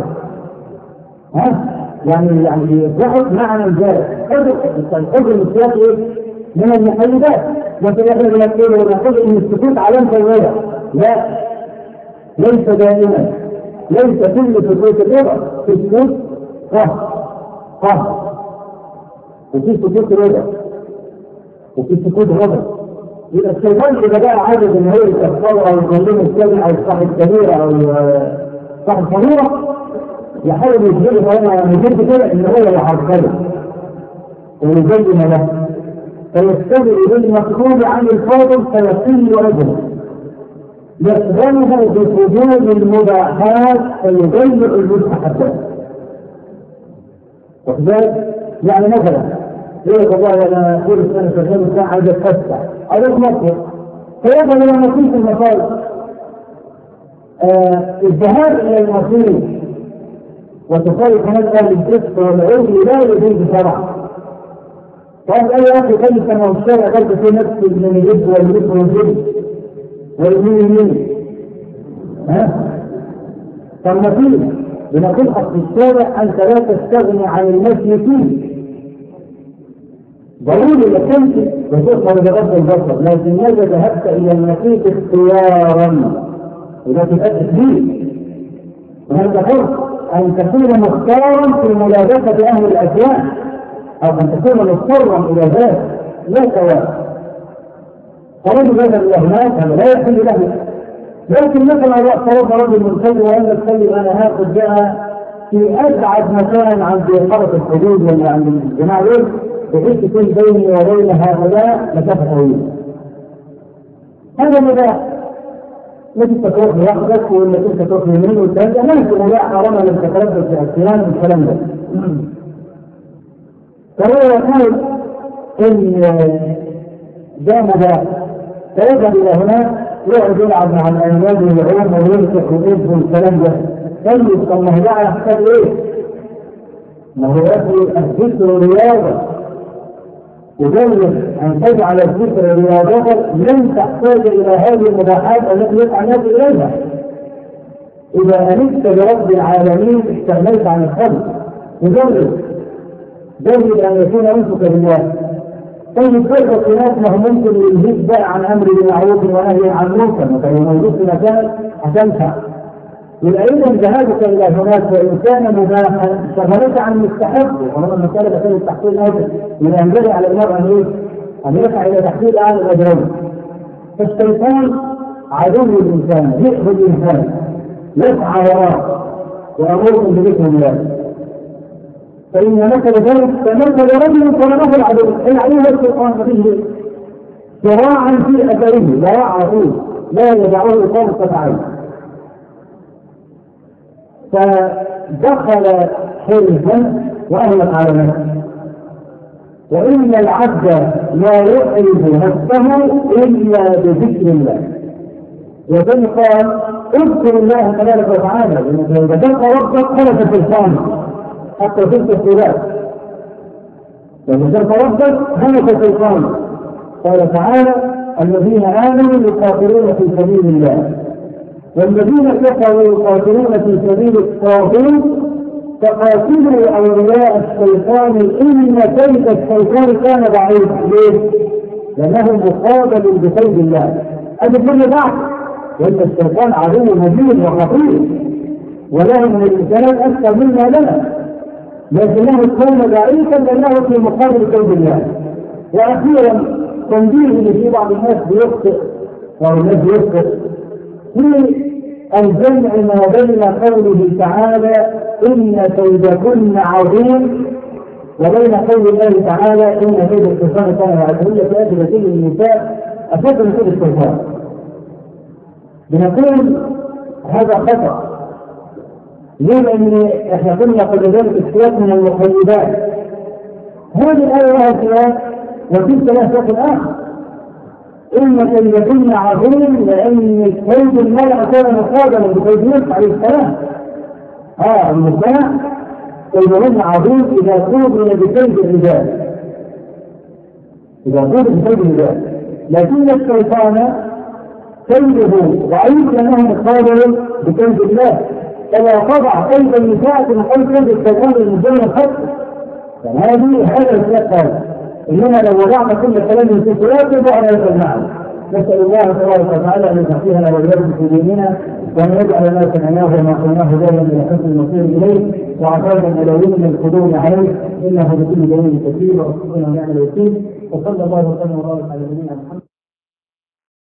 ها يعني يعني الضحك معنى الجارح. الحجر السياق ايه؟ من المحيدات. لكن احنا بنقول ونقول ان السكوت علامة الرضا. لا، ليس دائما، ليس كل سكوت الرضا. في سكوت قهر قهر، وفي سكوت رضا، وفي سكوت غضب. يبقى الشيطان اذا بقى عادة ان هو يكفره او يظلمه السبع او صاحب كبيرة او صاحب صغيرة، يحاول يجيبه وانا يجيب كده ان هو يعرقله ويزين له، فيستمر بالمطلوب عن الفاضل فيقل اجره، يقبله بفضول المباحات فيضيع المستحبات. وكذلك يعني مثلا يقول والله انا اقول السنه شغال الساعه عايز اتفسح اروح مصر، فيذهب الى مصيف المصائب. آه الذهاب الى المصيف وتصرف هناك اهل الفسق والعلم لا يجوز شرعا. قال اي اخي كيف ما هو الشارع قلت في نفس من الجد والجد والجد واليمين يمين ها؟ فالمصيف بنقول في الشارع انت لا تستغني عن المشي فيه، ضروري انك تمشي وتظهر بغض البصر، لكن ماذا ذهبت الى المصيف اختيارا ولا تتأكد به؟ وهذا فرق ان تكون مختارا في ملابسة اهل الاشياء او ان تكون مضطرا الى ذلك، لا سواء. فرجل هذا الاهمال هذا لا يحل له. لكن مثلا فرض رجل منتج وان يتكلم انا هاخذ بها في ابعد مكان عند حرس الحدود ولا عند الجماعه دول، بحيث يكون بيني وبين هؤلاء مسافه طويله. هذا مباح، لكن تروح لوحدك ولا انت تروح يمين وترجع، لكن مباح حرام انك تتردد في الصيام والكلام ده. فهو يقول ان ده مباح، فيذهب الى هناك يقعد يلعب مع الاولاد ويعوم ويمسك ويجب والكلام ده. طيب طب ما هو ده يحتاج ايه؟ ما هو يأتي الذكر رياضة، وجرب أن تجعل الذكر رياضة لن تحتاج إلى هذه المباحات التي يسعى الناس إليها. إذا أنست برب العالمين استغنيت عن الخلق. وجرب جرب أن يكون أنفك بالله. طيب فرق الناس ما هو ممكن ينهيك بقى عن أمر بالمعروف ونهي عن المنكر، مثلا موجود في مكان هتنفع. يبقى إذا ذهابك إلى هناك وإن كان مباحا شغلت عن المستحب، وهذا المسألة كانت التحصيل هذا من ينبغي على المرء أن ايه؟ أن يسعى إلى تحصيل أعلى الأجرين. فالشيطان عدو الإنسان، يحب الإنسان، يسعى وراه وأمركم بذكر الله. فإن مثل ذلك فمثل رجل فلمه العدو، العدو هو الشيطان به صراعا في أثره، لا يعرفه لا يدعوه طرفة عين. فدخل حرزا وأهلك على نفسه. وإن العبد لا يحرز نفسه إلا بذكر الله. وذلك قال اذكر الله تبارك وتعالى، لأنك إذا تلقى ربك خلق في الخامة حتى تلك الصلاة. لأنك تلقى ربك خلق في الخامة. قال تعالى الذين آمنوا يقاتلون في سبيل الله والذين كفروا يقاتلون في سبيل الطاغوت فقاتلوا أولياء الشيطان إن كيد الشيطان كان ضعيفا. ليه؟ لأنه مقابل بكيد الله. هذا كل بعض، وإن الشيطان عدو مبين وخطير وله من الإنسانات أكثر مما لنا، لكنه كان ضعيفا لأنه في مقابل كيد الله. وأخيرا تنبيه اللي في بعض الناس بيخطئ أو الناس بيخطئ في الجمع ما بين قوله تعالى إن كيدكن عظيم وبين قول الله تعالى إن كيد الشيطان كان ضعيفا. في آية كل النساء أشد من كيد الشيطان. بنقول هذا خطأ. ليه؟ لأن احنا كنا قبل ذلك السياق من المقيدات. هذه الآية لها سياق وتلك لها سياق آخر. إن كيدكن عظيم لأن كيد المرأة كان مقابلا بكيد يوسف عليه السلام. اه النساء كيدهن عظيم إذا قوبل بكيد الرجال. إذا قوبل بكيد الرجال. لكن الشيطان كيده ضعيف لأنه مقابل بكيد الله. فلا تضع أيضا النساء من قول كيد الشيطان المجرد الخط. فهذه هذا السياق هذا. انما لو وضعنا كل كلام في سياقه فانا يسمعنا. نسال الله تبارك وتعالى ان يفقهنا ويبارك في ديننا، وان يجعل ما سمعناه وما قلناه دائما الى حسن المصير اليه، وعقابا الى يوم القدوم عليه، انه بكل دليل كثير وصدقنا ونعم الوكيل. وصلى الله وسلم وبارك على نبينا محمد.